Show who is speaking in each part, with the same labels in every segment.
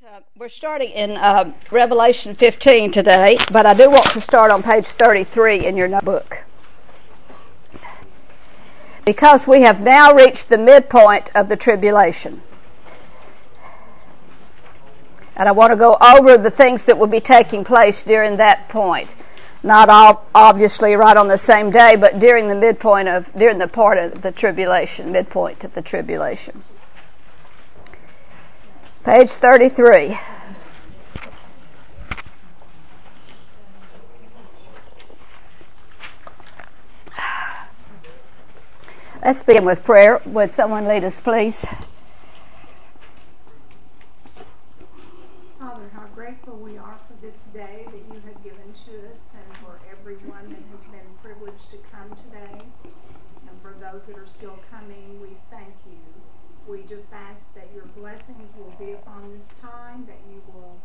Speaker 1: We're starting in Revelation 15 today, but I do want to start on page 33 in your notebook. Because we have now reached the midpoint of the tribulation. And I want to go over the things that will be taking place during that point. Not all, obviously right on the same day, but during the part of the tribulation, midpoint of the tribulation. Page 33. Let's begin with prayer. Would someone lead us, please?
Speaker 2: Father, how grateful we are for this day that you have given to us and for everyone that has been privileged to come today. And for those that are still coming, we thank you. We just ask that your blessings will be upon this time, that you will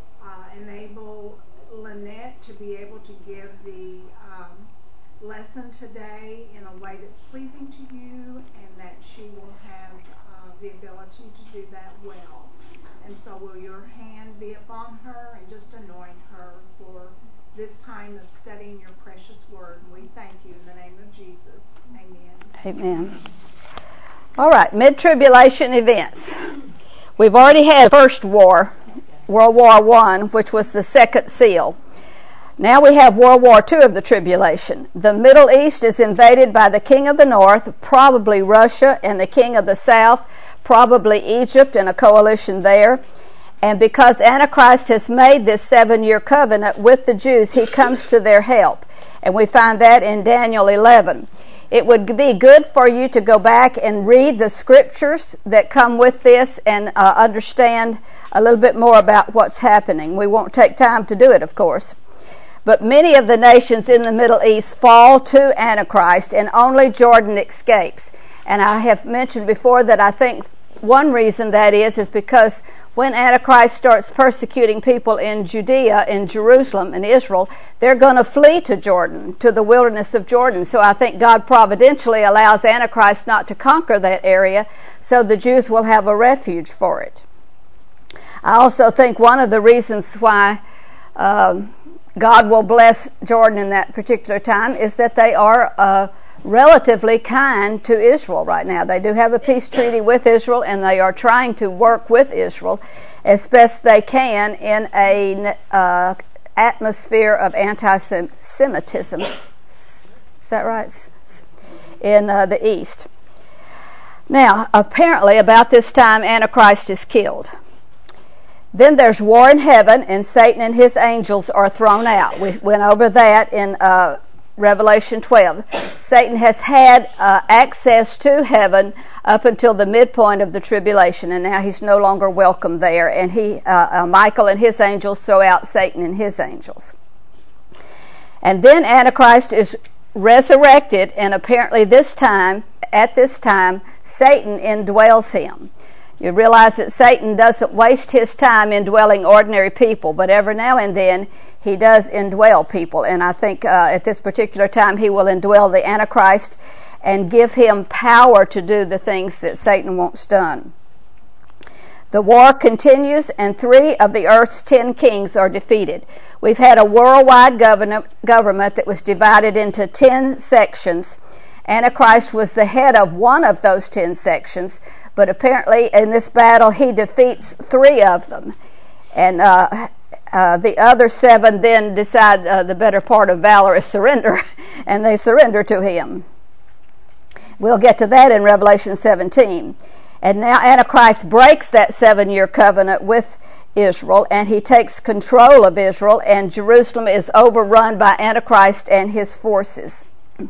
Speaker 2: enable Lynette to be able to give the lesson today in a way that's pleasing to you, and that she will have the ability to do that well. And so will your hand be upon her and just anoint her for this time of studying your precious word. And we thank you in the name of Jesus. Amen.
Speaker 1: Amen. All right, mid-tribulation events. We've already had the first war, World War I, which was the second seal. Now we have World War II of the tribulation. The Middle East is invaded by the king of the north, probably Russia, and the king of the south, probably Egypt, and a coalition there. And because Antichrist has made this 7-year covenant with the Jews, he comes to their help. And we find that in Daniel 11. It would be good for you to go back and read the scriptures that come with this and understand a little bit more about what's happening. We won't take time to do it, of course. But many of the nations in the Middle East fall to Antichrist, and only Jordan escapes. And I have mentioned before that I think one reason that is because when Antichrist starts persecuting people in Judea, in Jerusalem, in Israel, they're going to flee to Jordan, to the wilderness of Jordan. So I think God providentially allows Antichrist not to conquer that area, so the Jews will have a refuge for it. I also think one of the reasons why God will bless Jordan in that particular time is that they are relatively kind to Israel right now. They do have a peace treaty with Israel, and they are trying to work with Israel as best they can in an atmosphere of anti-Semitism. Is that right? In the East. Now, apparently about this time, Antichrist is killed. Then there's war in heaven, and Satan and his angels are thrown out. We went over that in Revelation 12. Satan has had access to heaven up until the midpoint of the tribulation, and now he's no longer welcome there. And Michael and his angels throw out Satan and his angels. And then Antichrist is resurrected, and apparently at this time, Satan indwells him. You realize that Satan doesn't waste his time indwelling ordinary people, but every now and then he does indwell people. And I think at this particular time he will indwell the Antichrist and give him power to do the things that Satan wants done. The war continues, and 3 of the earth's 10 kings are defeated. We've had a worldwide government that was divided into 10 sections. Antichrist was the head of one of those 10 sections. But apparently in this battle he defeats 3 of them. And the other 7 then decide the better part of valor is surrender, and they surrender to him. We'll get to that in Revelation 17. And now Antichrist breaks that 7-year covenant with Israel, and he takes control of Israel, and Jerusalem is overrun by Antichrist and his forces.
Speaker 2: This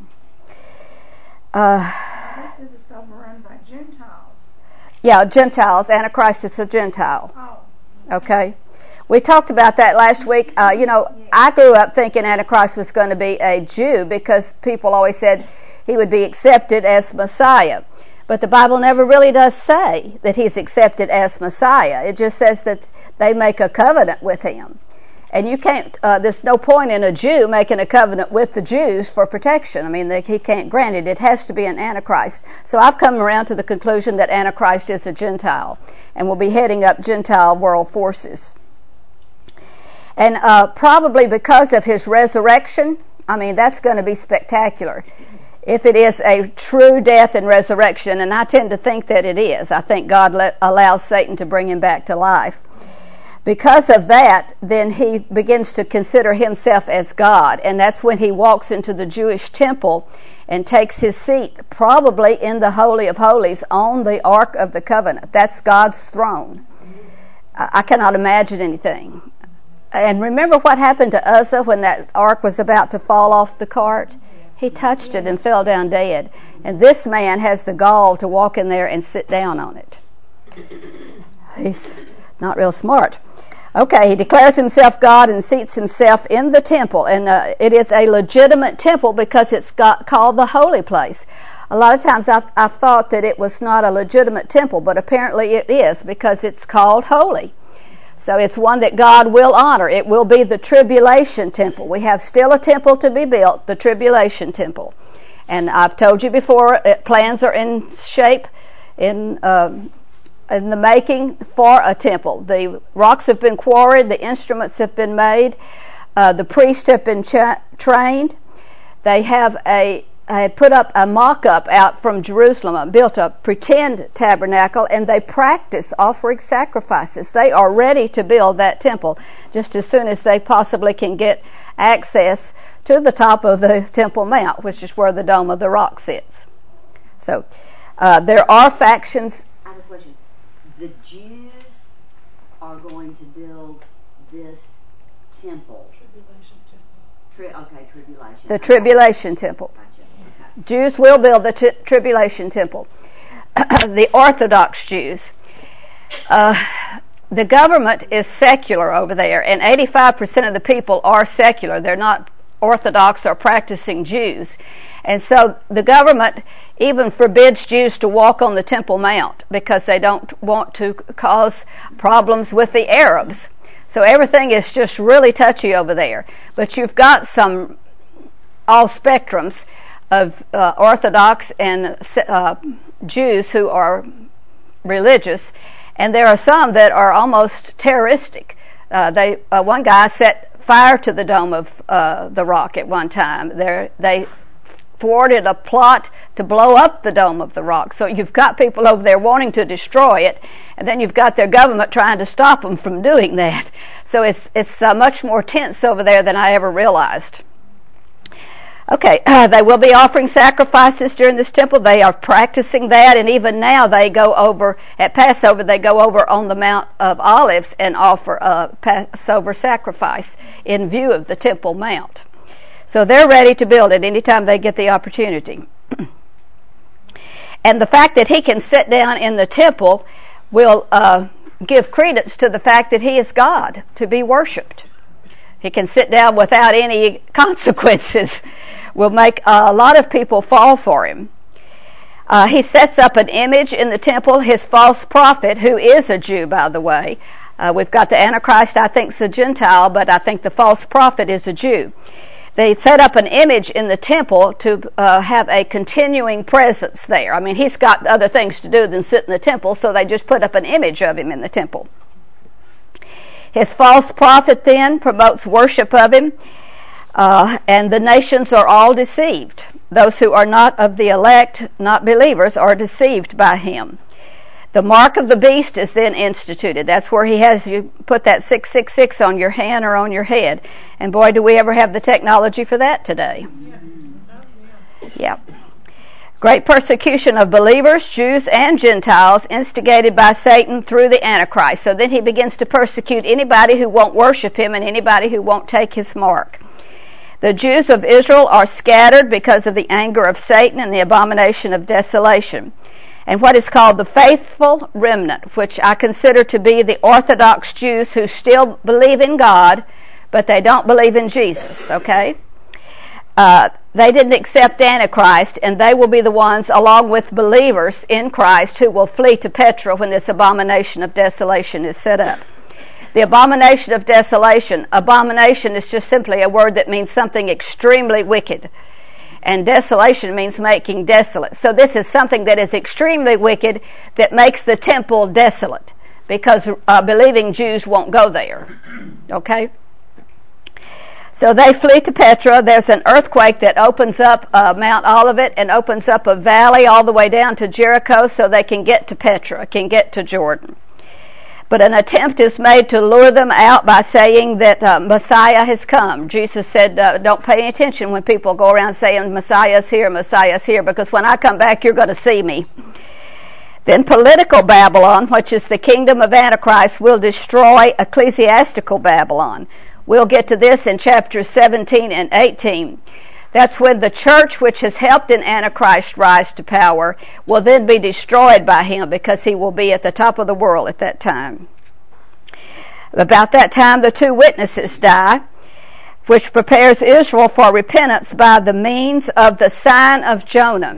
Speaker 2: is it's overrun by Gentiles.
Speaker 1: Yeah, Gentiles. Antichrist is a Gentile.
Speaker 2: Oh.
Speaker 1: Okay. We talked about that last week. I grew up thinking Antichrist was going to be a Jew because people always said he would be accepted as Messiah. But the Bible never really does say that he's accepted as Messiah. It just says that they make a covenant with him. And you can't, there's no point in a Jew making a covenant with the Jews for protection. I mean, he can't grant it. It has to be an Antichrist. So I've come around to the conclusion that Antichrist is a Gentile and will be heading up Gentile world forces. And probably because of his resurrection, I mean, that's going to be spectacular. If it is a true death and resurrection, and I tend to think that it is. I think God allows Satan to bring him back to life. Because of that, then he begins to consider himself as God, and that's when he walks into the Jewish temple and takes his seat, probably in the Holy of Holies, on the Ark of the Covenant. That's God's throne. I cannot imagine anything. And remember what happened to Uzzah when that ark was about to fall off the cart? He touched it and fell down dead. And this man has the gall to walk in there and sit down on it. He's not real smart. Okay, he declares himself God and seats himself in the temple. And it is a legitimate temple because it's called the holy place. A lot of times I thought that it was not a legitimate temple, but apparently it is because it's called holy. So it's one that God will honor. It will be the tribulation temple. We have still a temple to be built, the tribulation temple. And I've told you before, plans are in shape, in the making for a temple. The rocks have been quarried, the instruments have been made, the priests have been trained. They have put up a mock-up out from Jerusalem, built a pretend tabernacle, and they practice offering sacrifices. They are ready to build that temple just as soon as they possibly can get access to the top of the Temple Mount, which is where the Dome of the Rock sits. So there are factions.
Speaker 3: I have a question. The Jews are going to build this temple. Tribulation.
Speaker 1: The tribulation temple.
Speaker 3: Gotcha. Okay.
Speaker 1: Jews will build the tribulation temple. The Orthodox Jews. The government is secular over there, and 85% of the people are secular. They're not Orthodox or practicing Jews. And so the government even forbids Jews to walk on the Temple Mount because they don't want to cause problems with the Arabs. So everything is just really touchy over there. But you've got all spectrums of Orthodox and Jews who are religious, and there are some that are almost terroristic. One guy set fire to the Dome of the Rock at one time. They thwarted a plot to blow up the Dome of the Rock. So you've got people over there wanting to destroy it, and then you've got their government trying to stop them from doing that. So it's much more tense over there than I ever realized. Okay, they will be offering sacrifices during this temple. They are practicing that, and even now they go over, at Passover, they go over on the Mount of Olives and offer a Passover sacrifice in view of the Temple Mount. So they're ready to build it anytime they get the opportunity. And the fact that he can sit down in the temple will give credence to the fact that he is God to be worshipped. He can sit down without any consequences. Will make a lot of people fall for him. He sets up an image in the temple, his false prophet, who is a Jew, by the way. We've got the Antichrist, I think, is a Gentile, but I think the false prophet is a Jew. They set up an image in the temple to have a continuing presence there. I mean, he's got other things to do than sit in the temple, so they just put up an image of him in the temple. His false prophet then promotes worship of him, and the nations are all deceived. Those who are not of the elect, not believers, are deceived by him. The mark of the beast is then instituted. That's where he has you put that 666 on your hand or on your head. And boy, do we ever have the technology for that today. Yeah. Great persecution of believers, Jews and Gentiles, instigated by Satan through the Antichrist. So then he begins to persecute anybody who won't worship him and anybody who won't take his mark. The Jews of Israel are scattered because of the anger of Satan and the abomination of desolation. And what is called the faithful remnant, which I consider to be the Orthodox Jews who still believe in God, but they don't believe in Jesus, okay? They didn't accept Antichrist, and they will be the ones, along with believers in Christ, who will flee to Petra when this abomination of desolation is set up. The abomination of desolation. Abomination is just simply a word that means something extremely wicked. And desolation means making desolate. So this is something that is extremely wicked that makes the temple desolate, because believing Jews won't go there. Okay? So they flee to Petra. There's an earthquake that opens up Mount Olivet and opens up a valley all the way down to Jericho so they can get to Petra, can get to Jordan. But an attempt is made to lure them out by saying that Messiah has come. Jesus said, don't pay any attention when people go around saying, Messiah's here, because when I come back, you're going to see me. Then political Babylon, which is the kingdom of Antichrist, will destroy ecclesiastical Babylon. We'll get to this in chapters 17 and 18. That's when the church, which has helped in Antichrist rise to power, will then be destroyed by him, because he will be at the top of the world at that time. About that time, the two witnesses die, which prepares Israel for repentance by the means of the sign of Jonah.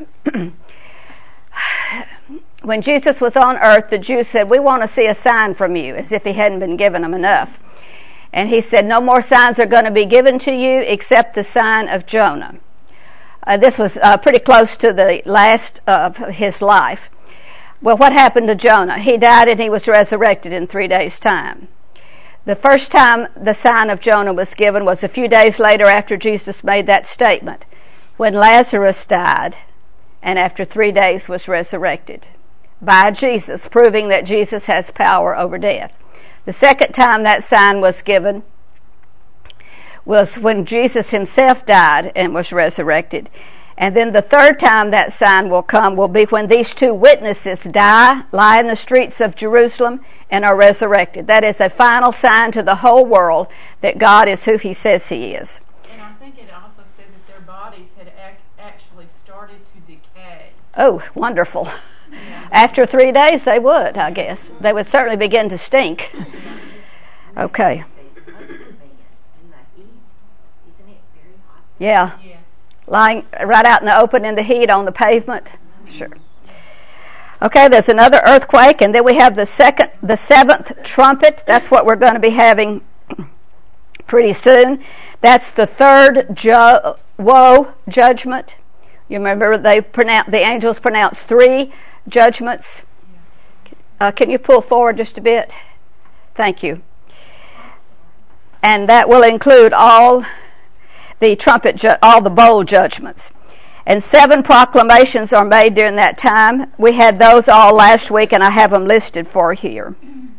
Speaker 1: When Jesus was on earth, the Jews said, we want to see a sign from you, as if he hadn't been given them enough. And he said, no more signs are going to be given to you except the sign of Jonah. This was pretty close to the last of his life. Well, what happened to Jonah? He died and he was resurrected in 3 days' time. The first time the sign of Jonah was given was a few days later after Jesus made that statement, when Lazarus died and after 3 days was resurrected by Jesus, proving that Jesus has power over death. The second time that sign was given was when Jesus himself died and was resurrected. And then the third time that sign will come will be when these two witnesses die, lie in the streets of Jerusalem, and are resurrected. That is a final sign to the whole world that God is who he says he is.
Speaker 4: And I think it also said that their bodies had actually started to decay.
Speaker 1: Oh, wonderful. After 3 days, they would, I guess. They would certainly begin to stink. Okay. Yeah. Lying right out in the open in the heat on the pavement. Sure. Okay, there's another earthquake, and then we have the seventh trumpet. That's what we're going to be having pretty soon. That's the third woe judgment. You remember the angels pronounced 3 judgments. Can you pull forward just a bit? Thank you. And that will include all the bowl judgments. And 7 proclamations are made during that time. We had those all last week, and I have them listed for here.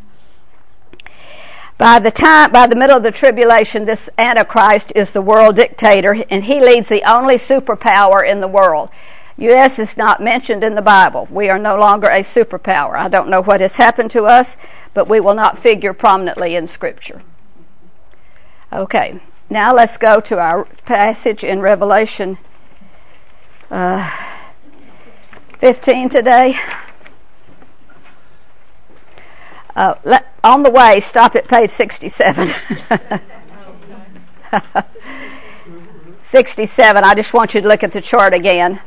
Speaker 1: By the middle of the tribulation, this Antichrist is the world dictator, and he leads the only superpower in the world. U.S. is not mentioned in the Bible. We are no longer a superpower. I don't know what has happened to us, but we will not figure prominently in Scripture. Okay, now let's go to our passage in Revelation 15 today. On the way, stop at page 67. 67. I just want you to look at the chart again.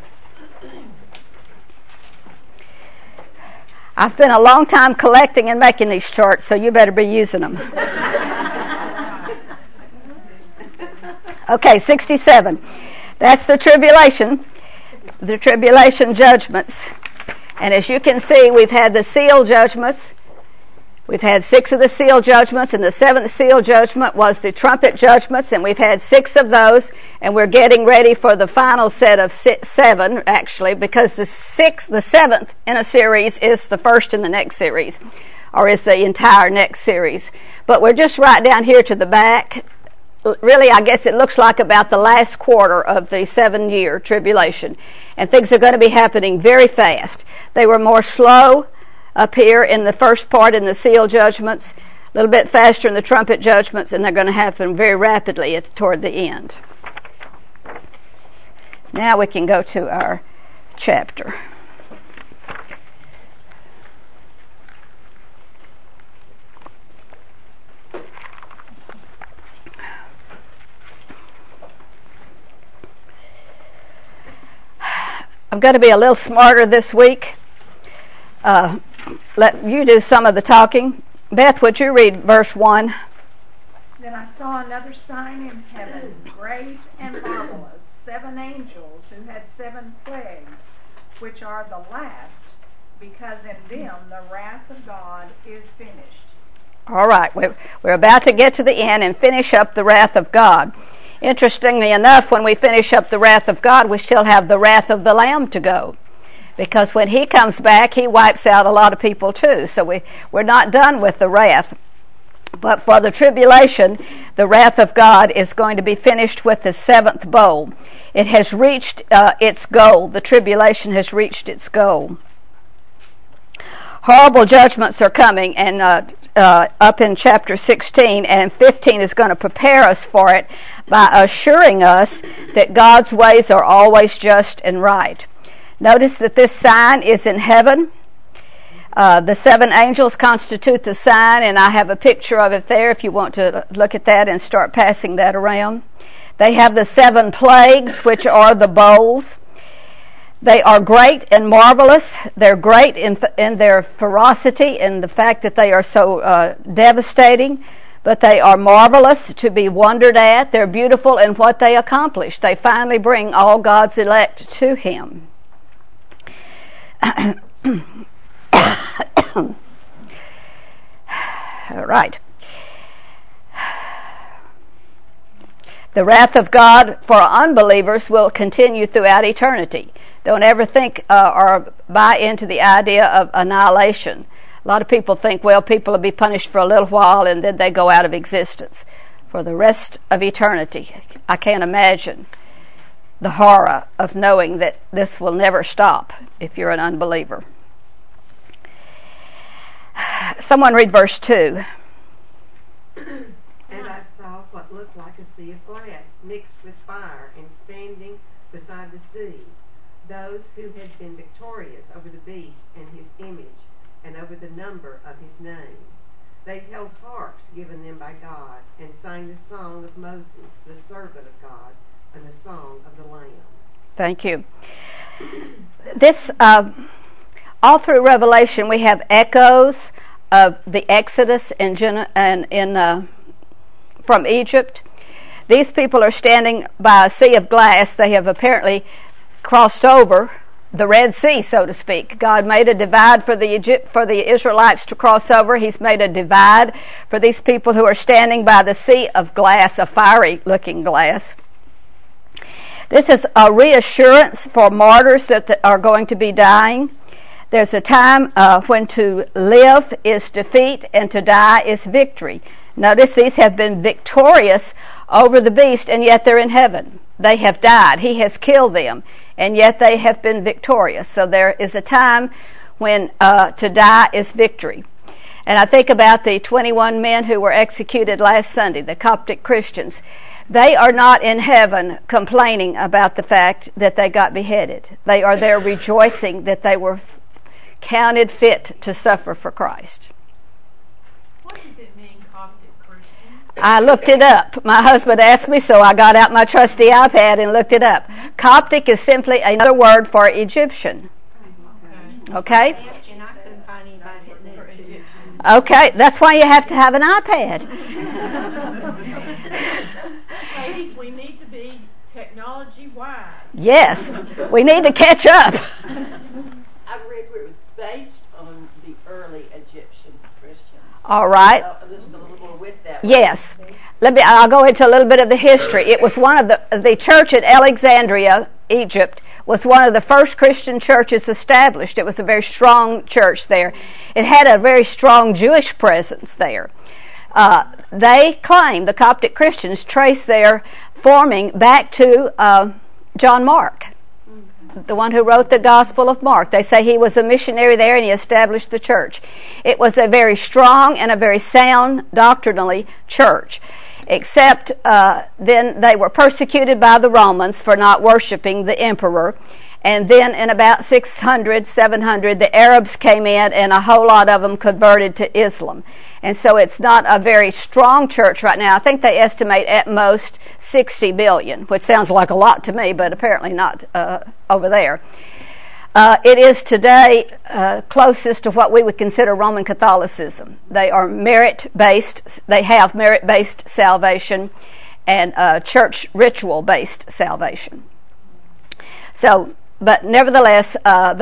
Speaker 1: I've been a long time collecting and making these charts, so you better be using them. Okay, 67. That's the tribulation judgments. And as you can see, we've had the seal judgments. We've had 6 of the seal judgments, and the 7th seal judgment was the trumpet judgments, and we've had 6 of those, and we're getting ready for the final set of 7, actually, because the 7th in a series is the first in the next series, or is the entire next series. But we're just right down here to the back. Really, I guess it looks like about the last quarter of the 7-year tribulation, and things are going to be happening very fast. They were more slow up here in the first part in the seal judgments, a little bit faster in the trumpet judgments, and they're going to happen very rapidly toward the end. Now we can go to our chapter. I'm going to be a little smarter this week. Let you do some of the talking. Beth, would you read verse 1?
Speaker 2: Then I saw another sign in heaven, great and marvelous, 7 angels who had 7 plagues, which are the last, because in them the wrath of God is finished.
Speaker 1: All right, we're about to get to the end and finish up the wrath of God. Interestingly enough, when we finish up the wrath of God, we still have the wrath of the Lamb to go. Because when He comes back, He wipes out a lot of people too. So we're not done with the wrath. But for the tribulation, the wrath of God is going to be finished with the 7th bowl. It has reached its goal. The tribulation has reached its goal. Horrible judgments are coming, and up in chapter 16, and 15 is going to prepare us for it by assuring us that God's ways are always just and right. Notice that this sign is in heaven. The 7 angels constitute the sign, and I have a picture of it there if you want to look at that and start passing that around. They have the 7 plagues, which are the bowls. They are great and marvelous. They're great in their ferocity and the fact that they are so devastating, but they are marvelous to be wondered at. They're beautiful in what they accomplish. They finally bring all God's elect to Him. All right. The wrath of God for unbelievers will continue throughout eternity. Don't ever think or buy into the idea of annihilation. A lot of people think, well, people will be punished for a little while and then they go out of existence. For the rest of eternity, I can't imagine the horror of knowing that this will never stop if you're an unbeliever. Someone read verse 2.
Speaker 5: And I saw what looked like a sea of glass mixed with fire and standing beside the sea, those who had been victorious over the beast and his image and over the number of his name. They held harps given them by God and sang the song of Moses, the servant of God, and the song of the Lamb. Thank you.
Speaker 1: This, all through Revelation, we have echoes of the Exodus from Egypt. These people are standing by a sea of glass. They have apparently crossed over the Red Sea, so to speak. God made a divide for the Israelites to cross over. He's made a divide for these people who are standing by the sea of glass, a fiery-looking glass. This is a reassurance for martyrs that are going to be dying. There's a time when to live is defeat and to die is victory. Notice these have been victorious over the beast, and yet they're in heaven. They have died. He has killed them, and yet they have been victorious. So there is a time when to die is victory. And I think about the 21 men who were executed last Sunday, the Coptic Christians. They are not in heaven complaining about the fact that they got beheaded. They are there rejoicing that they were counted fit to suffer for Christ.
Speaker 4: What does it mean, Coptic Christian?
Speaker 1: I looked it up. My husband asked me, so I got out my trusty iPad and looked it up. Coptic is simply another word for Egyptian. Okay?
Speaker 5: And I couldn't find anybody for Egyptian.
Speaker 1: Okay, that's why you have to have an iPad.
Speaker 4: Ladies, we need to be technology-wise.
Speaker 1: Yes, we need to catch up.
Speaker 6: I read where it was based on the early Egyptian Christians.
Speaker 1: All right.
Speaker 6: Just a little more with that.
Speaker 1: Yes. I'll go into a little bit of the history. It was one of the church at Alexandria, Egypt, was one of the first Christian churches established. It was a very strong church there. It had a very strong Jewish presence there. They claim, the Coptic Christians trace their forming back to John Mark, the one who wrote the Gospel of Mark. They say he was a missionary there and he established the church. It was a very strong and a very sound doctrinally church, except then they were persecuted by the Romans for not worshiping the emperor. And then in about 600, 700, the Arabs came in and a whole lot of them converted to Islam. And so it's not a very strong church right now. I think they estimate at most 60 billion, which sounds like a lot to me, but apparently not over there. It is today closest to what we would consider Roman Catholicism. They are merit-based. They have merit-based salvation and church ritual-based salvation. So, but nevertheless,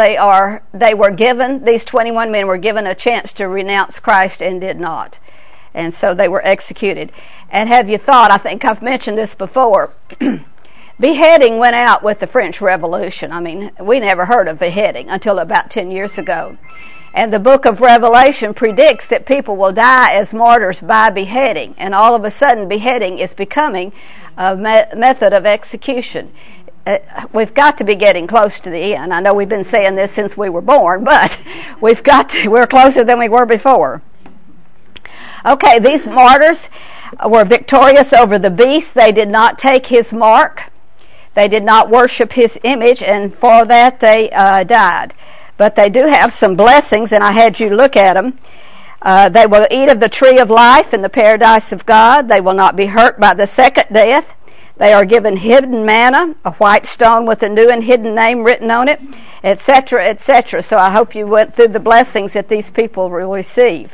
Speaker 1: these 21 men were given a chance to renounce Christ and did not. And so they were executed. And have you thought, I think I've mentioned this before, beheading went out with the French Revolution. I mean, we never heard of beheading until about 10 years ago. And the book of Revelation predicts that people will die as martyrs by beheading. And all of a sudden, beheading is becoming a method of execution. We've got to be getting close to the end. I know we've been saying this since we were born, but we're closer than we were before. Okay, these martyrs were victorious over the beast. They did not take his mark. They did not worship his image, and for that they died. But they do have some blessings, and I had you look at them. They will eat of the tree of life in the paradise of God. They will not be hurt by the second death. They are given hidden manna, a white stone with a new and hidden name written on it, etc., etc. So I hope you went through the blessings that these people will receive.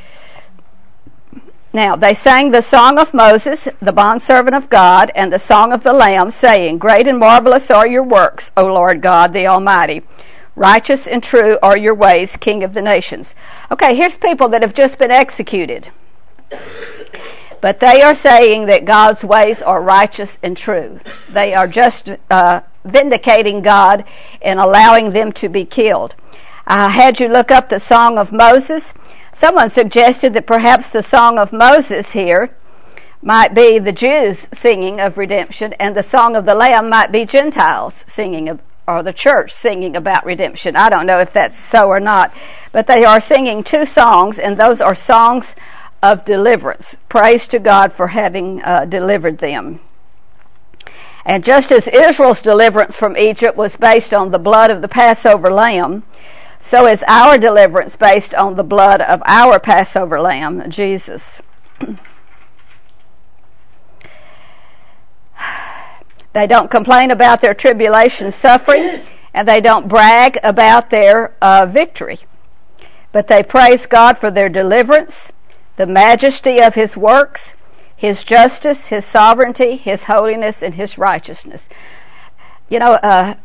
Speaker 1: Now, they sang the song of Moses, the bondservant of God, and the song of the Lamb, saying, Great and marvelous are your works, O Lord God, the Almighty. Righteous and true are your ways, King of the nations. Okay, here's people that have just been executed. But they are saying that God's ways are righteous and true. They are just vindicating God and allowing them to be killed. I had you look up the Song of Moses. Someone suggested that perhaps the Song of Moses here might be the Jews singing of redemption, and the Song of the Lamb might be Gentiles singing or the church singing about redemption. I don't know if that's so or not, but they are singing two songs, and those are songs of deliverance. Praise to God for having delivered them. And just as Israel's deliverance from Egypt was based on the blood of the Passover lamb, so is our deliverance based on the blood of our Passover lamb, Jesus. They don't complain about their tribulation suffering, and they don't brag about their victory. But they praise God for their deliverance, the majesty of his works, his justice, his sovereignty, his holiness, and his righteousness. You know,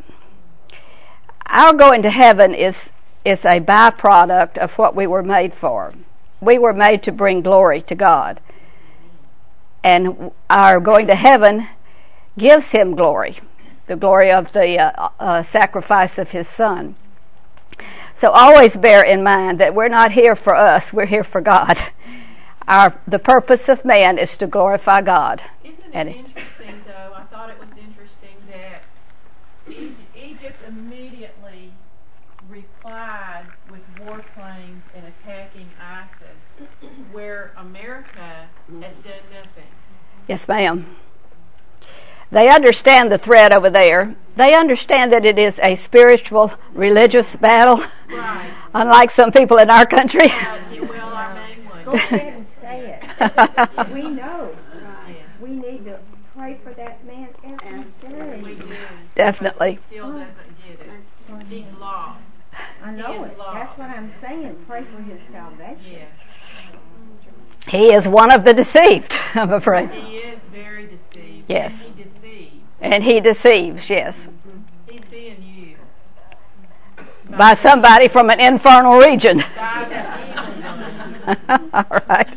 Speaker 1: our going to heaven is a byproduct of what we were made for. We were made to bring glory to God. And our going to heaven gives him glory, the glory of the sacrifice of his Son. So always bear in mind that we're not here for us, we're here for God. The purpose of man is to glorify God.
Speaker 4: Isn't it interesting, though? I thought it was interesting that Egypt immediately replied with warplanes and attacking ISIS, where America has done nothing.
Speaker 1: Yes, ma'am. They understand the threat over there. They understand that it is a spiritual, religious battle,
Speaker 4: Right.
Speaker 1: unlike some people in our country.
Speaker 4: Well, our main one.
Speaker 7: Go ahead and say it. We know.
Speaker 4: Yes.
Speaker 7: We need to pray for that man every
Speaker 4: We
Speaker 7: day.
Speaker 4: do.
Speaker 1: Definitely.
Speaker 4: But he still doesn't get it. He's lost.
Speaker 7: I
Speaker 4: He
Speaker 7: know
Speaker 4: is
Speaker 7: it.
Speaker 4: lost.
Speaker 7: That's what I'm saying. Pray for his salvation.
Speaker 4: Yes.
Speaker 1: He is one of the deceived, I'm afraid.
Speaker 4: He is very deceived.
Speaker 1: Yes.
Speaker 4: And he deceives.
Speaker 1: And he deceives, yes,
Speaker 4: He's being used.
Speaker 1: by somebody from an infernal region.
Speaker 4: By the evil one.
Speaker 1: All right.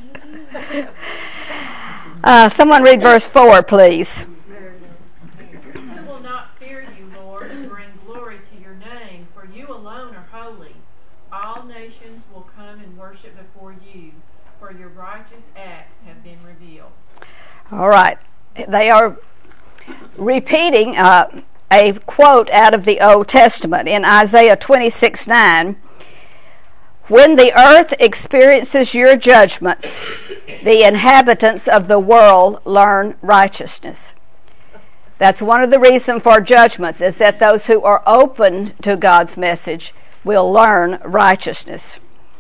Speaker 1: Someone read verse 4, please.
Speaker 4: Who will not fear you, Lord, and bring glory to your name? For you alone are holy. All nations will come and worship before you, for your righteous acts have been revealed.
Speaker 1: All right. They are repeating a quote out of the Old Testament in Isaiah 26:9. When the earth experiences your judgments, the inhabitants of the world learn righteousness. That's one of the reasons for judgments, is that those who are open to God's message will learn righteousness.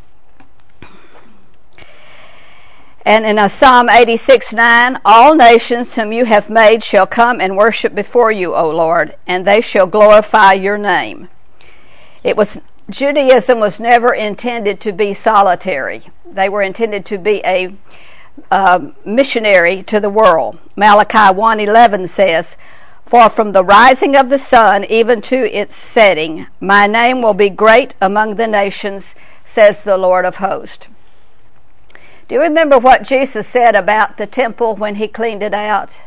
Speaker 1: And in Psalm 86:9, all nations whom you have made shall come and worship before you, O Lord, and they shall glorify your name. Judaism was never intended to be solitary. They were intended to be a missionary to the world. Malachi 1:11 says, "For from the rising of the sun even to its setting, my name will be great among the nations, says the Lord of hosts." Do you remember what Jesus said about the temple when he cleaned it out?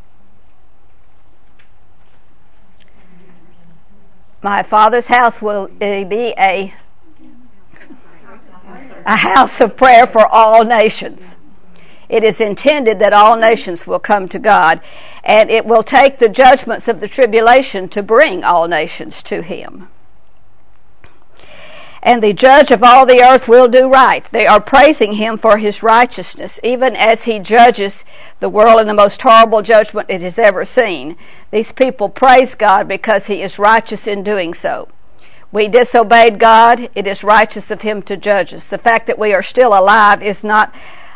Speaker 1: My Father's house will be a house of prayer for all nations. It is intended that all nations will come to God, and it will take the judgments of the tribulation to bring all nations to Him. And the judge of all the earth will do right. They are praising Him for His righteousness, even as He judges the world in the most horrible judgment it has ever seen. These people praise God because He is righteous in doing so. We disobeyed God. It is righteous of Him to judge us. The fact that we are still alive is not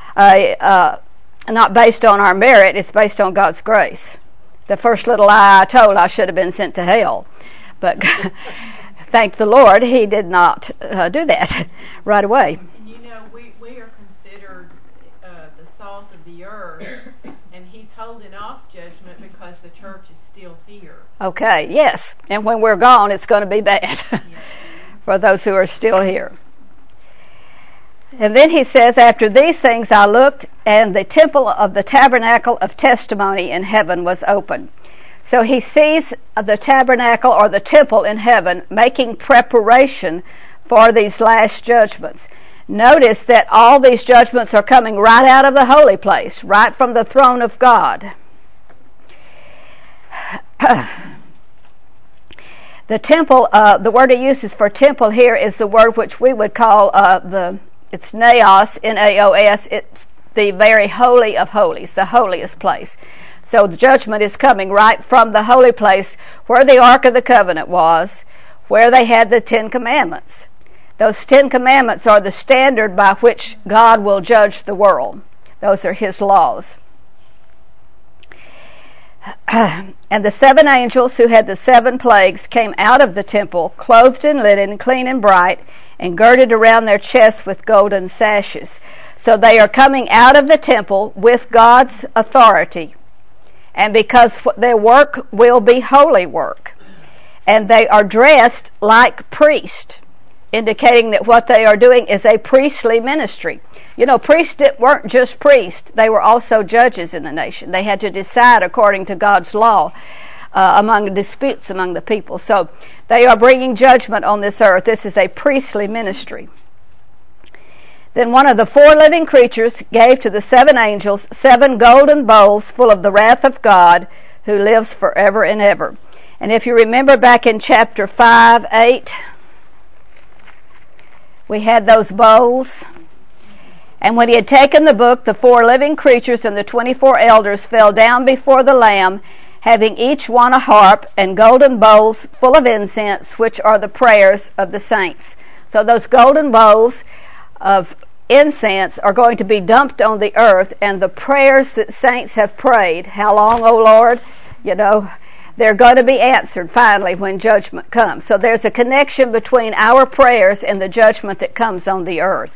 Speaker 1: based on our merit. It's based on God's grace. The first little lie I told, I should have been sent to hell. But thank the Lord, He did not do that right away.
Speaker 4: And you know, we are considered the salt of the earth, and He's holding off judgment because the church is still here.
Speaker 1: Okay, yes. And when we're gone, it's going to be bad for those who are still here. And then he says, "After these things I looked, and the temple of the tabernacle of testimony in heaven was open." So he sees the tabernacle or the temple in heaven making preparation for these last judgments. Notice that all these judgments are coming right out of the holy place, right from the throne of God. The temple, the word he uses for temple here is the word which we would call it's naos, N-A-O-S. It's the very holy of holies, the holiest place. So the judgment is coming right from the holy place where the Ark of the Covenant was, where they had the 10 Commandments. Those 10 Commandments are the standard by which God will judge the world. Those are His laws. And the 7 angels who had the 7 plagues came out of the temple, clothed in linen, clean and bright, and girded around their chests with golden sashes. So they are coming out of the temple with God's authority, and because their work will be holy work. And they are dressed like priests, indicating that what they are doing is a priestly ministry. You know, priests weren't just priests, they were also judges in the nation. They had to decide according to God's law among disputes among the people. So they are bringing judgment on this earth. This is a priestly ministry. Then one of the 4 living creatures gave to the 7 angels 7 golden bowls full of the wrath of God, who lives forever and ever. And if you remember back in chapter 5:8, we had those bowls. And when he had taken the book, the 4 living creatures and the 24 elders fell down before the Lamb, having each one a harp and golden bowls full of incense, which are the prayers of the saints. So those golden bowls of incense are going to be dumped on the earth, and the prayers that saints have prayed, how long, O Lord? You know, they're going to be answered finally when judgment comes. So there's a connection between our prayers and the judgment that comes on the earth.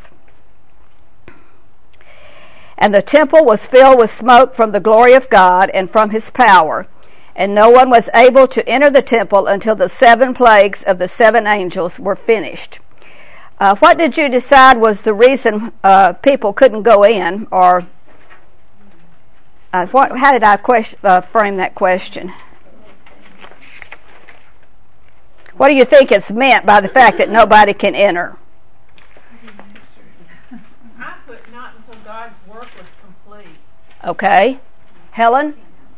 Speaker 1: And the temple was filled with smoke from the glory of God and from His power, and no one was able to enter the temple until the 7 plagues of the 7 angels were finished. What did you decide was the reason people couldn't go in, or how did I frame that question? What do you think it's meant by the fact that nobody can enter?
Speaker 4: I put not until God's work was complete.
Speaker 1: Okay. Helen?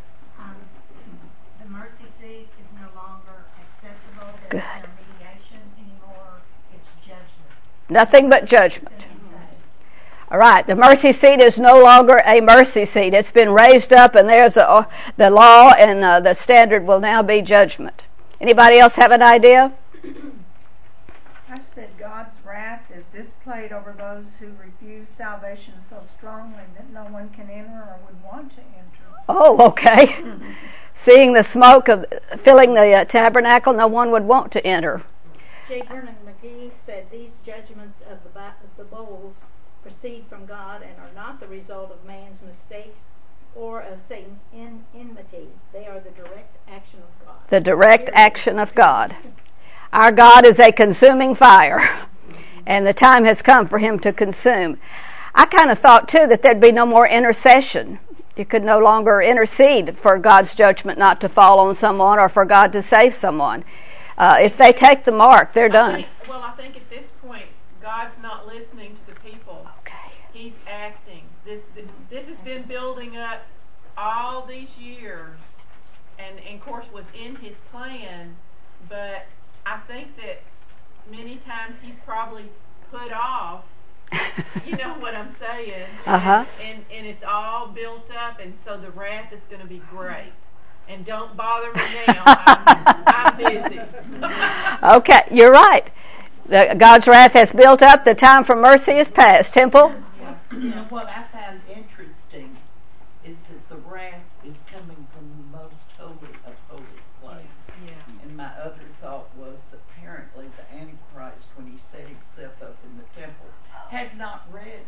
Speaker 8: The mercy seat is no longer accessible.
Speaker 1: Good.
Speaker 8: There's no mediation anymore. It's judgment.
Speaker 1: Nothing but judgment. All right. The mercy seat is no longer a mercy seat. It's been raised up, and there's the law, and the standard will now be judgment. Anybody else have an idea?
Speaker 2: I've said God's wrath is displayed over those who refuse salvation so strongly that no one can enter or would want to enter.
Speaker 1: Oh, okay. Seeing the smoke of filling the tabernacle, no one would want to enter.
Speaker 9: J. Vernon McGee said these judgments of the bowls proceed from God and are not the result of man's mistakes or of Satan's enmity. They are the direct action of God.
Speaker 1: The direct action of God. Our God is a consuming fire, and the time has come for him to consume. I kind of thought, too, that there'd be no more intercession. You could no longer intercede for God's judgment not to fall on someone or for God to save someone. If they take the mark, they're done.
Speaker 4: I think at this point, God's not listening to the people.
Speaker 1: Okay.
Speaker 4: He's acting. This has been building up all these years, and of course was in his plan, but I think that many times he's probably put off, you know what I'm saying?
Speaker 1: Uh-huh.
Speaker 4: And it's all built up, and so the wrath is going to be great. And don't bother me now. I'm busy.
Speaker 1: Okay, you're right. God's wrath has built up. The time for mercy is past. Temple?
Speaker 10: You know, what I found interesting is that the wrath is coming from the most holy of holy place.
Speaker 4: Yeah.
Speaker 10: And my other thought was that apparently the Antichrist, when he set himself up in the temple, had not read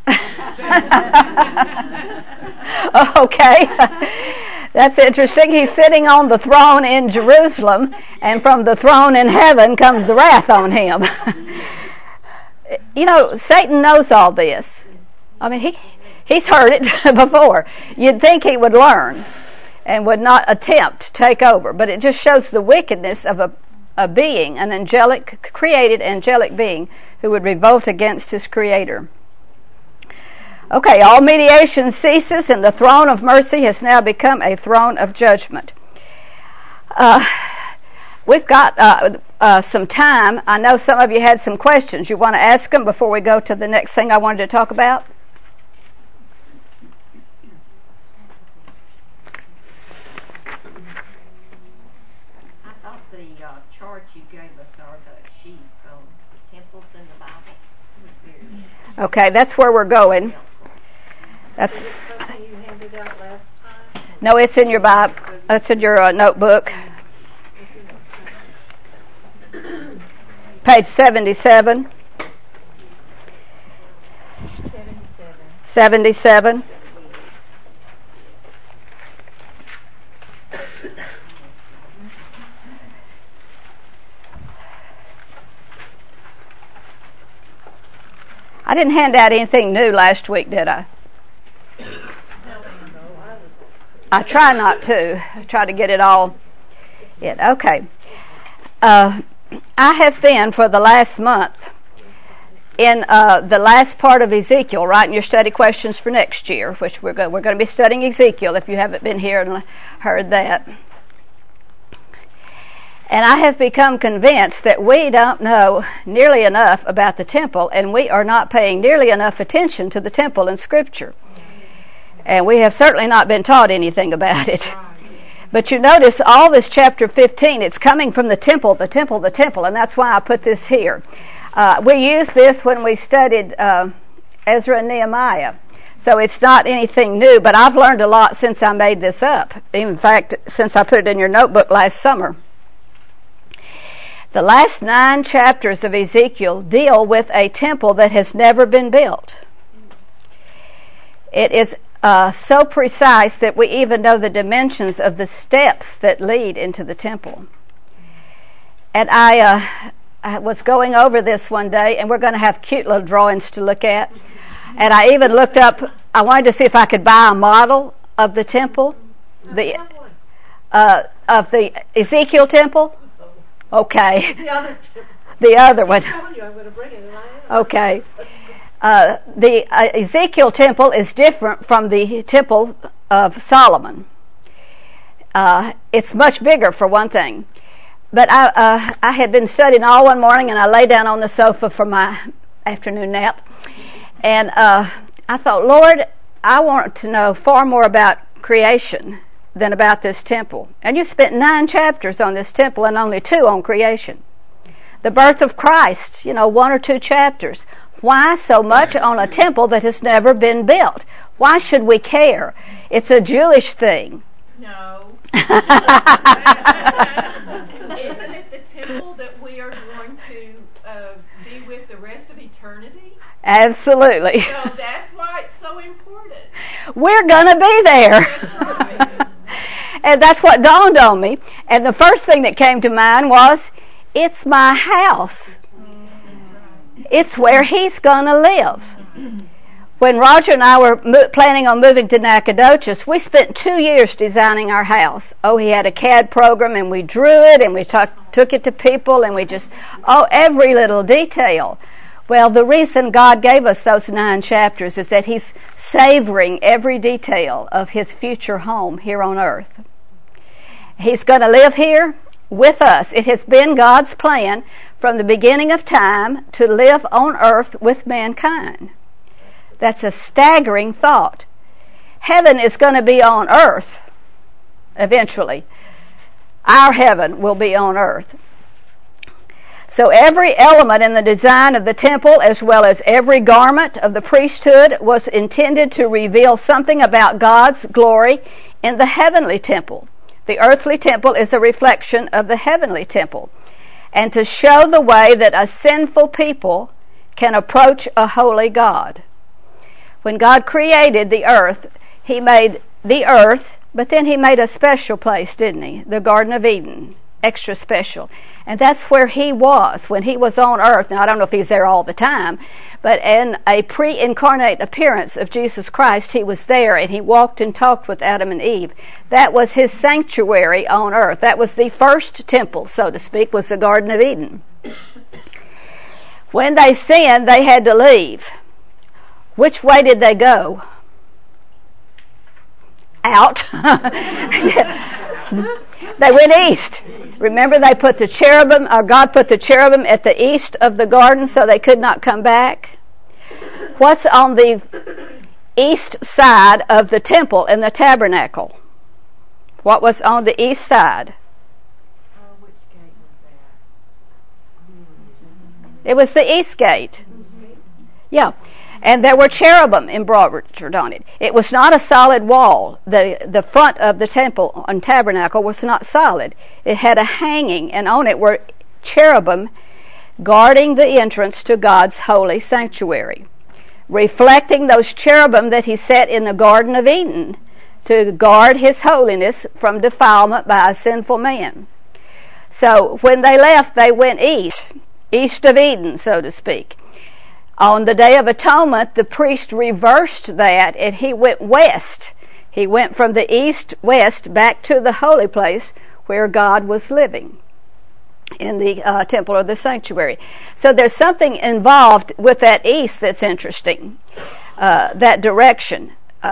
Speaker 10: chapter 2.
Speaker 1: Okay. That's interesting. He's sitting on the throne in Jerusalem, and from the throne in heaven comes the wrath on him. You know, Satan knows all this. I mean, he's heard it before. You'd think he would learn and would not attempt to take over, but it just shows the wickedness of a being, an angelic, created angelic being who would revolt against his creator. Okay, all mediation ceases, and the throne of mercy has now become a throne of judgment. We've got some time. I know some of you had some questions. You want to ask them before we go to the next thing I wanted to talk about?
Speaker 8: I thought the chart you gave us are the sheets on temples in the Bible.
Speaker 1: Okay, that's where we're going. That's
Speaker 2: Something you handed out last time?
Speaker 1: no, it's in your Bible. It's in your notebook. Page 77. 77. I didn't hand out anything new last week, did I? I try not to. I try to get it all in. Okay. I have been for the last month in the last part of Ezekiel, writing your study questions for next year, which we're going to be studying Ezekiel if you haven't been here and heard that. And I have become convinced that we don't know nearly enough about the temple, and we are not paying nearly enough attention to the temple in Scripture. And we have certainly not been taught anything about it. But you notice all this chapter 15, it's coming from the temple, the temple, the temple, and that's why I put this here. We used this when we studied Ezra and Nehemiah. So it's not anything new, but I've learned a lot since I made this up. In fact, since I put it in your notebook last summer. The last 9 chapters of Ezekiel deal with a temple that has never been built. It is so precise that we even know the dimensions of the steps that lead into the temple. And I was going over this one day, and we're going to have cute little drawings to look at. And I even looked up, I wanted to see if I could buy a model of the temple, of the Ezekiel temple. Okay. The other one. Okay. The Ezekiel temple is different from the temple of Solomon. It's much bigger, for one thing. But I had been studying all one morning, and I lay down on the sofa for my afternoon nap. And I thought, Lord, I want to know far more about creation than about this temple. And you spent 9 chapters on this temple and only 2 on creation. The birth of Christ, 1 or 2 chapters. Why so much on a temple that has never been built? Why should we care? It's a Jewish thing.
Speaker 4: No. Isn't it the temple that we are going to be with the rest of eternity.
Speaker 1: Absolutely.
Speaker 4: So that's why it's so important.
Speaker 1: We're going to be there.
Speaker 4: That's right.
Speaker 1: And that's what dawned on me. And the first thing that came to mind was, it's my house. It's where he's going to live. When Roger and I were planning on moving to Nacogdoches, we spent 2 years designing our house. Oh, he had a CAD program, and we drew it, and we took it to people, and we just, every little detail. Well, the reason God gave us those 9 chapters is that he's savoring every detail of his future home here on earth. He's going to live here with us. It has been God's plan from the beginning of time to live on earth with mankind. That's a staggering thought. Heaven is going to be on earth eventually. Our heaven will be on earth. So every element in the design of the temple, as well as every garment of the priesthood, was intended to reveal something about God's glory in the heavenly temple. The earthly temple is a reflection of the heavenly temple, and to show the way that a sinful people can approach a holy God. When God created the earth, he made the earth, but then he made a special place, didn't he? The Garden of Eden, extra special. And that's where he was when he was on earth. Now, I don't know if he's there all the time, but in a pre-incarnate appearance of Jesus Christ, he was there, and he walked and talked with Adam and Eve. That was his sanctuary on earth. That was the first temple, so to speak, was the Garden of Eden. When they sinned, they had to leave. Which way did they go? Out. They went east. Remember, they put the cherubim, or God put the cherubim at the east of the garden so they could not come back. What's on the east side of the temple and the tabernacle? What was on the east side?
Speaker 4: Which gate was that?
Speaker 1: It was the east gate. Yeah. And there were cherubim embroidered on it. It was not a solid wall. The front of the temple and tabernacle was not solid. It had a hanging, and on it were cherubim guarding the entrance to God's holy sanctuary, reflecting those cherubim that he set in the Garden of Eden to guard his holiness from defilement by a sinful man. So when they left, they went east of Eden, so to speak. On the Day of Atonement, the priest reversed that, and he went west. He went from the east-west back to the holy place where God was living in the temple or the sanctuary. So there's something involved with that east that's interesting, that direction.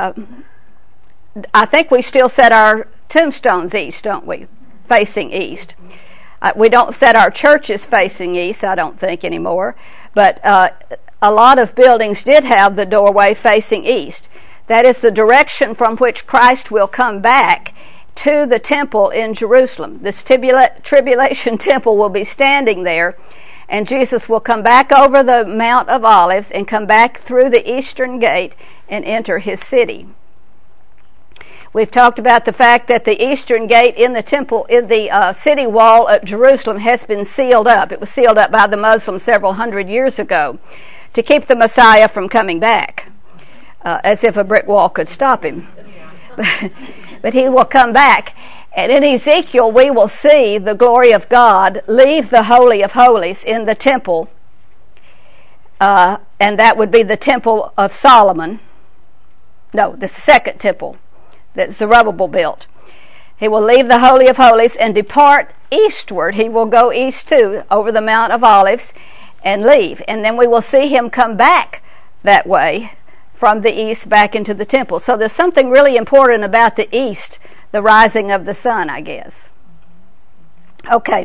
Speaker 1: I think we still set our tombstones east, don't we? Facing east. We don't set our churches facing east, I don't think, anymore. But a lot of buildings did have the doorway facing east. That is the direction from which Christ will come back to the temple in Jerusalem. This tribulation temple will be standing there, and Jesus will come back over the Mount of Olives and come back through the eastern gate and enter his city. We've talked about the fact that the eastern gate in the temple, in the city wall at Jerusalem, has been sealed up. It was sealed up by the Muslims several hundred years ago to keep the Messiah from coming back, as if a brick wall could stop him. But he will come back. And in Ezekiel, we will see the glory of God leave the Holy of Holies in the temple, and that would be the temple of Solomon. No, the second temple that Zerubbabel built. He will leave the Holy of Holies and depart eastward. He will go east too, over the Mount of Olives, and leave. And then we will see him come back that way from the east back into the temple. So there's something really important about the east, the rising of the sun, I guess. Okay.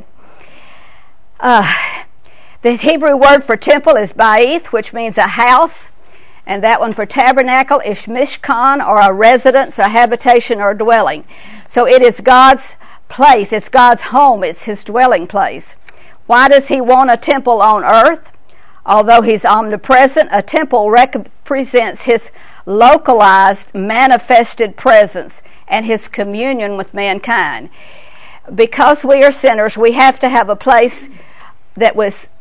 Speaker 1: The Hebrew word for temple is ba'ith, which means a house. And that one for tabernacle is mishkan, or a residence, a habitation, or a dwelling. So it is God's place. It's God's home. It's his dwelling place. Why does he want a temple on earth? Although he's omnipresent, a temple represents his localized, manifested presence and his communion with mankind. Because we are sinners, we have to have a place that was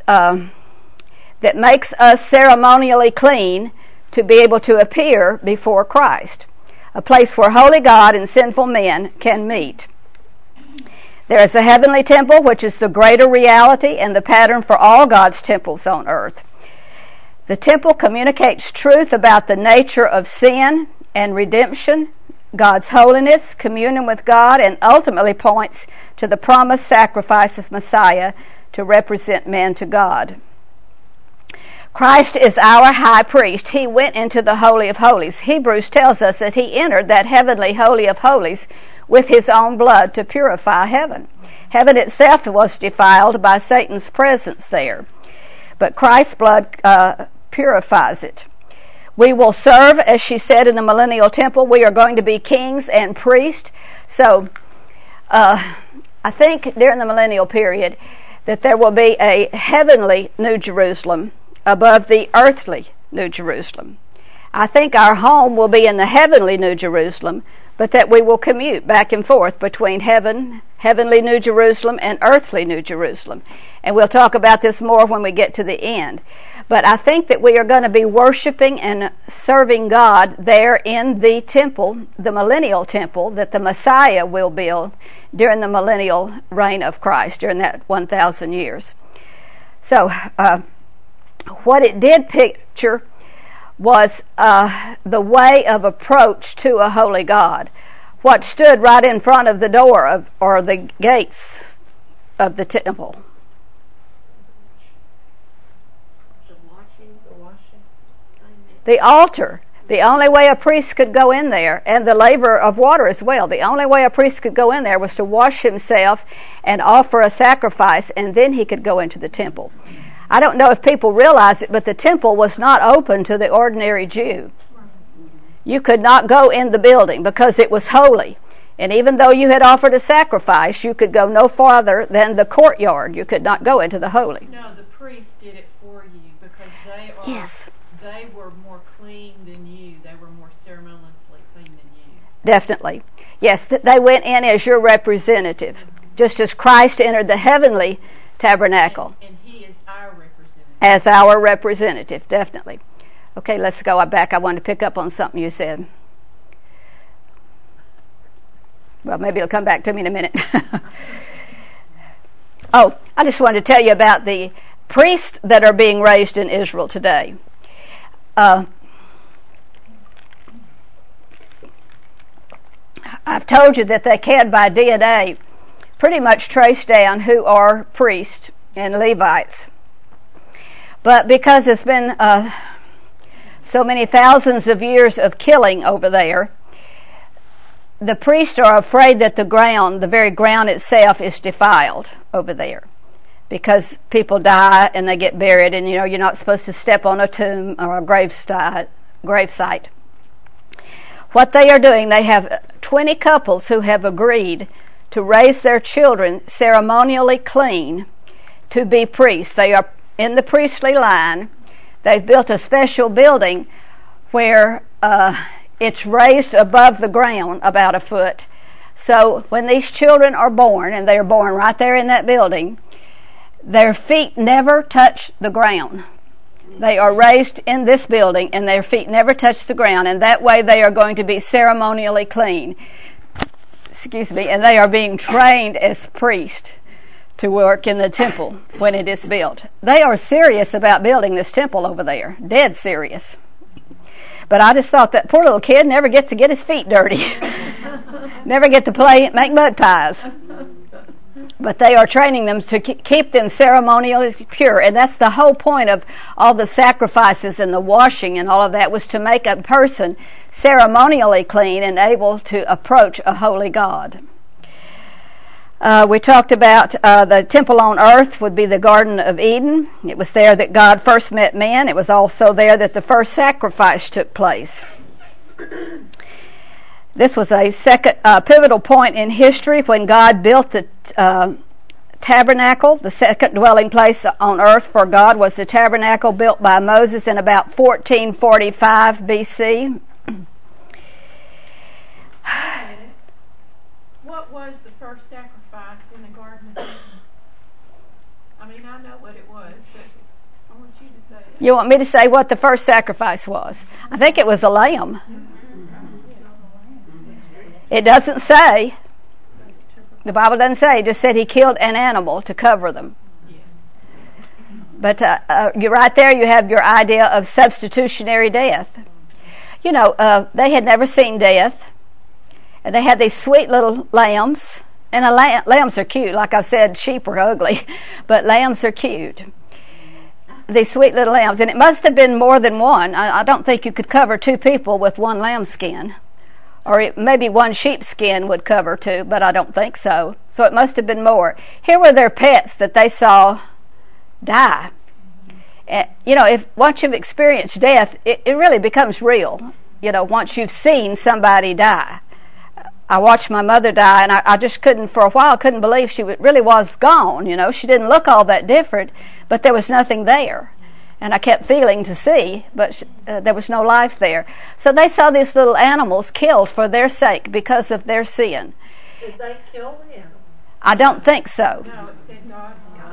Speaker 1: that makes us ceremonially clean to be able to appear before Christ, a place where holy God and sinful men can meet. There is a heavenly temple, which is the greater reality and the pattern for all God's temples on earth. The temple communicates truth about the nature of sin and redemption, God's holiness, communion with God, and ultimately points to the promised sacrifice of Messiah to represent man to God. Christ is our high priest. He went into the Holy of Holies. Hebrews tells us that he entered that heavenly Holy of Holies with his own blood to purify heaven. Heaven itself was defiled by Satan's presence there, but Christ's blood purifies it. We will serve, as she said, in the millennial temple. We are going to be kings and priests. So I think during the millennial period that there will be a heavenly New Jerusalem above the earthly New Jerusalem. I think our home will be in the heavenly New Jerusalem, but that we will commute back and forth between heavenly New Jerusalem and earthly New Jerusalem. And we'll talk about this more when we get to the end. But I think that we are going to be worshiping and serving God there in the temple, the millennial temple that the Messiah will build during the millennial reign of Christ, during that 1,000 years. So, what it did picture was the way of approach to a holy God. What stood right in front of the door or the gates of the temple. The altar. The only way a priest could go in there, and the laver of water as well, the only way a priest could go in there was to wash himself and offer a sacrifice, and then he could go into the temple. I don't know if people realize it, but the temple was not open to the ordinary Jew. You could not go in the building because it was holy. And even though you had offered a sacrifice, you could go no farther than the courtyard. You could not go into the holy.
Speaker 4: No, the priest did it for you because they were more clean than you. They were more ceremoniously clean than you.
Speaker 1: Definitely. Yes, they went in as your representative, just as Christ entered the heavenly tabernacle.
Speaker 4: And he is our representative.
Speaker 1: As our representative, definitely. Okay, let's go back. I wanted to pick up on something you said. Well, maybe it'll come back to me in a minute. Oh, I just wanted to tell you about the priests that are being raised in Israel today. I've told you that they can, by DNA, pretty much trace down who are priests and Levites. But because it's been so many thousands of years of killing over there, the priests are afraid that the very ground itself is defiled over there. Because people die and they get buried, and you're not supposed to step on a tomb or a gravesite. What they are doing, they have 20 couples who have agreed to raise their children ceremonially clean to be priests. They are in the priestly line. They've built a special building where it's raised above the ground about a foot. So when these children are born, and they are born right there in that building, their feet never touch the ground. They are raised in this building, and their feet never touch the ground, and that way they are going to be ceremonially clean. And they are being trained as priests to work in the temple when it is built. They are serious about building this temple over there, dead serious. But I just thought that poor little kid never gets to get his feet dirty. Never get to make mud pies. But they are training them to keep them ceremonially pure. And that's the whole point of all the sacrifices and the washing and all of that, was to make a person ceremonially clean and able to approach a holy God. We talked about the temple on earth would be the Garden of Eden. It was there that God first met man. It was also there that the first sacrifice took place. This was a second pivotal point in history when God built the tabernacle. The second dwelling place on earth for God was the tabernacle built by Moses in about 1445 BC.
Speaker 4: What was the first sacrifice in the Garden of Eden? I mean, I know what it was, but I want you to say it.
Speaker 1: You want me to say what the first sacrifice was? I think it was a lamb. It doesn't say. The Bible doesn't say. It just said he killed an animal to cover them. But you're right there. You have your idea of substitutionary death. You know, they had never seen death. And they had these sweet little lambs. And lambs are cute. Like I've said, sheep are ugly. But lambs are cute. These sweet little lambs. And it must have been more than one. I don't think you could cover two people with one lamb skin. Or maybe one sheepskin would cover two, but I don't think so. So it must have been more. Here were their pets that they saw die. You know, if once you've experienced death, it really becomes real. You know, once you've seen somebody die. I watched my mother die, and I just couldn't, for a while, couldn't believe she really was gone. You know, she didn't look all that different, but there was nothing there. And I kept feeling to see, but there was no life there. So they saw these little animals killed for their sake because of their sin.
Speaker 6: Did they kill the animal?
Speaker 1: I don't think so.
Speaker 4: No, it said God.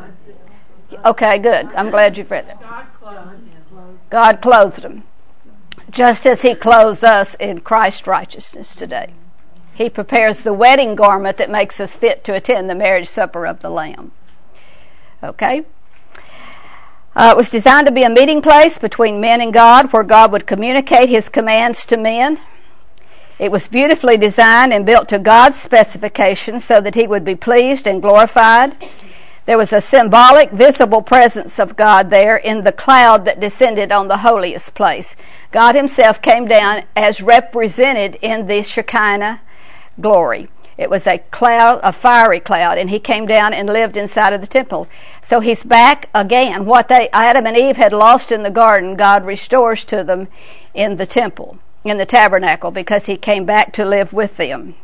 Speaker 1: Okay, good. I'm glad you've read that.
Speaker 4: God clothed them.
Speaker 1: God clothed them, just as He clothes us in Christ's righteousness today. He prepares the wedding garment that makes us fit to attend the marriage supper of the Lamb. Okay? It was designed to be a meeting place between men and God, where God would communicate His commands to men. It was beautifully designed and built to God's specifications so that He would be pleased and glorified. There was a symbolic, visible presence of God there in the cloud that descended on the holiest place. God Himself came down as represented in the Shekinah glory. It was a cloud, a fiery cloud, and He came down and lived inside of the temple. So He's back again. What Adam and Eve had lost in the garden, God restores to them in the temple, in the tabernacle, because He came back to live with them.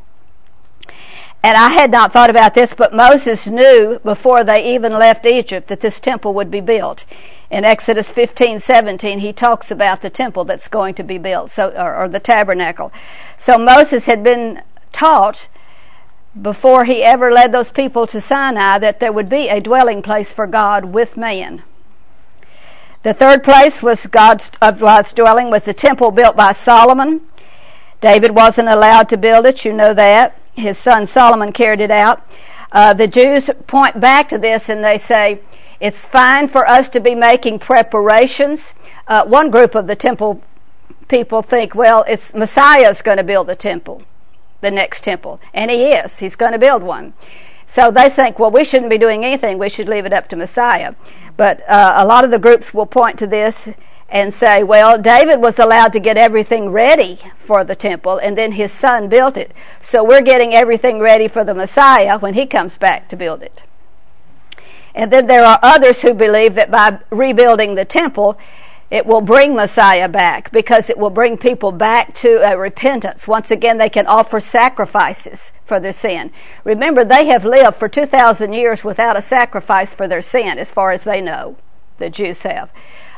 Speaker 1: And I had not thought about this, but Moses knew before they even left Egypt that this temple would be built. In Exodus 15:17, he talks about the temple that's going to be built, or the tabernacle. So Moses had been taught before he ever led those people to Sinai that there would be a dwelling place for God with man. The third place was God's dwelling was the temple built by Solomon. David wasn't allowed to build it, you know that. His son Solomon carried it out. The Jews point back to this and they say, it's fine for us to be making preparations. One group of the temple people think, well, it's Messiah's going to build the temple, the next temple. And he is. He's going to build one. So they think, well, we shouldn't be doing anything. We should leave it up to Messiah. But a lot of the groups will point to this and say, well, David was allowed to get everything ready for the temple, and then his son built it. So we're getting everything ready for the Messiah when he comes back to build it. And then there are others who believe that by rebuilding the temple, it will bring Messiah back, because it will bring people back to repentance. Once again, they can offer sacrifices for their sin. Remember, they have lived for 2,000 years without a sacrifice for their sin, as far as they know. The Jews have.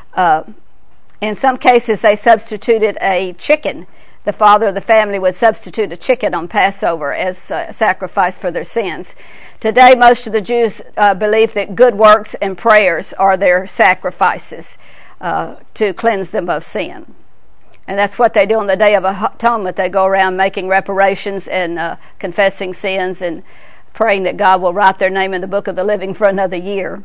Speaker 1: In some cases, they substituted a chicken. The father of the family would substitute a chicken on Passover as a sacrifice for their sins. Today, most of the Jews believe that good works and prayers are their sacrifices to cleanse them of sin. And that's what they do on the Day of Atonement. They go around making reparations and confessing sins and praying that God will write their name in the book of the living for another year.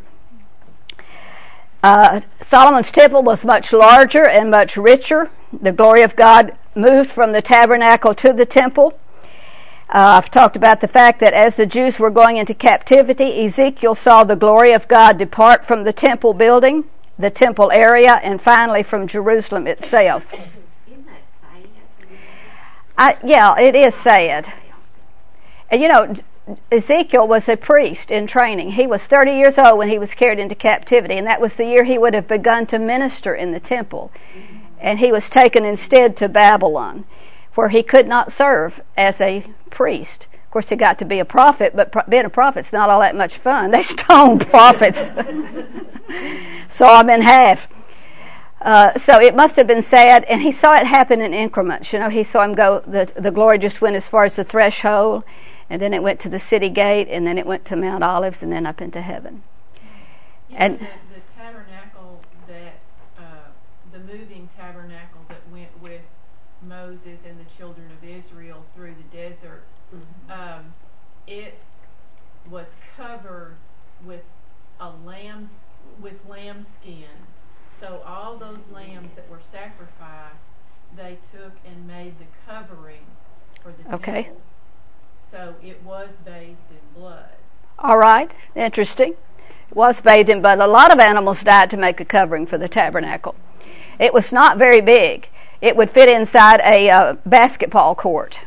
Speaker 1: Solomon's temple was much larger and much richer. The glory of God moved from the tabernacle to the temple. I've talked about the fact that as the Jews were going into captivity, Ezekiel saw the glory of God depart from the temple building, the temple area, and finally from Jerusalem itself.
Speaker 8: Isn't that sad?
Speaker 1: Yeah, it is sad. And you know, Ezekiel was a priest in training. He was 30 years old when he was carried into captivity, and that was the year he would have begun to minister in the temple. And he was taken instead to Babylon, where he could not serve as a priest. Of course, he got to be a prophet, but being a prophet's not all that much fun. They stone prophets. Saw him in half. So it must have been sad, and he saw it happen in increments. You know, he saw him go, the glory just went as far as the threshold, and then it went to the city gate, and then it went to Mount Olives, and then up into heaven. And
Speaker 4: the tabernacle that, the moving tabernacle that went with Moses and the children of Israel through the desert, it was covered with lamb skins. So all those lambs that were sacrificed, they took and made the covering for the temple. So it was bathed in blood.
Speaker 1: All right, interesting. It was bathed in blood. A lot of animals died to make a covering for the tabernacle. It was not very big. It would fit inside a basketball court.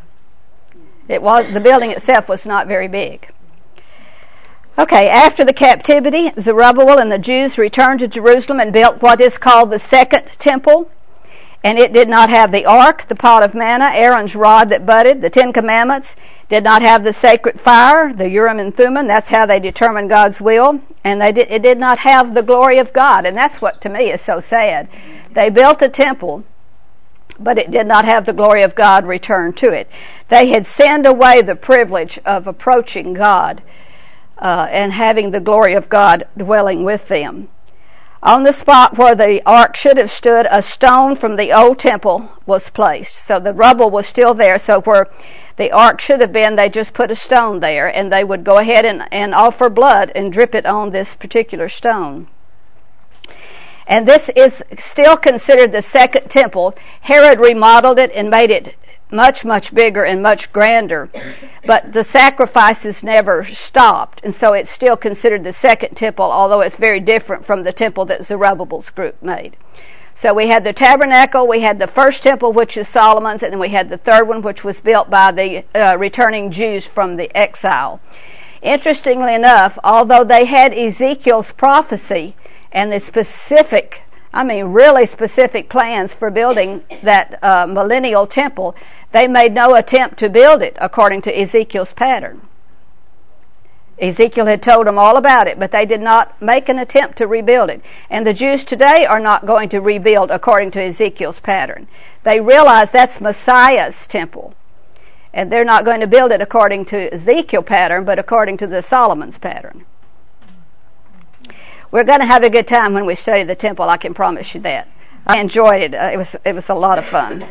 Speaker 1: The building itself was not very big. Okay, after the captivity, Zerubbabel and the Jews returned to Jerusalem and built what is called the second temple. And it did not have the ark, the pot of manna, Aaron's rod that budded, the 10 Commandments, did not have the sacred fire, the Urim and Thummim. That's how they determined God's will. And it did not have the glory of God. And that's what to me is so sad. They built a temple, but it did not have the glory of God returned to it. They had sinned away the privilege of approaching God and having the glory of God dwelling with them. On the spot where the ark should have stood, a stone from the old temple was placed. So the rubble was still there. So where the ark should have been, they just put a stone there, and they would go ahead and offer blood and drip it on this particular stone. And this is still considered the second temple. Herod remodeled it and made it much, much bigger and much grander. But the sacrifices never stopped. And so it's still considered the second temple, although it's very different from the temple that Zerubbabel's group made. So we had the tabernacle, we had the first temple, which is Solomon's, and then we had the third one, which was built by the returning Jews from the exile. Interestingly enough, although they had Ezekiel's prophecy and the specific, really specific plans for building that millennial temple, they made no attempt to build it according to Ezekiel's pattern. Ezekiel had told them all about it, but they did not make an attempt to rebuild it. And the Jews today are not going to rebuild according to Ezekiel's pattern. They realize that's Messiah's temple. And they're not going to build it according to Ezekiel's pattern, but according to the Solomon's pattern. We're going to have a good time when we study the temple, I can promise you that. I enjoyed it. It was a lot of fun.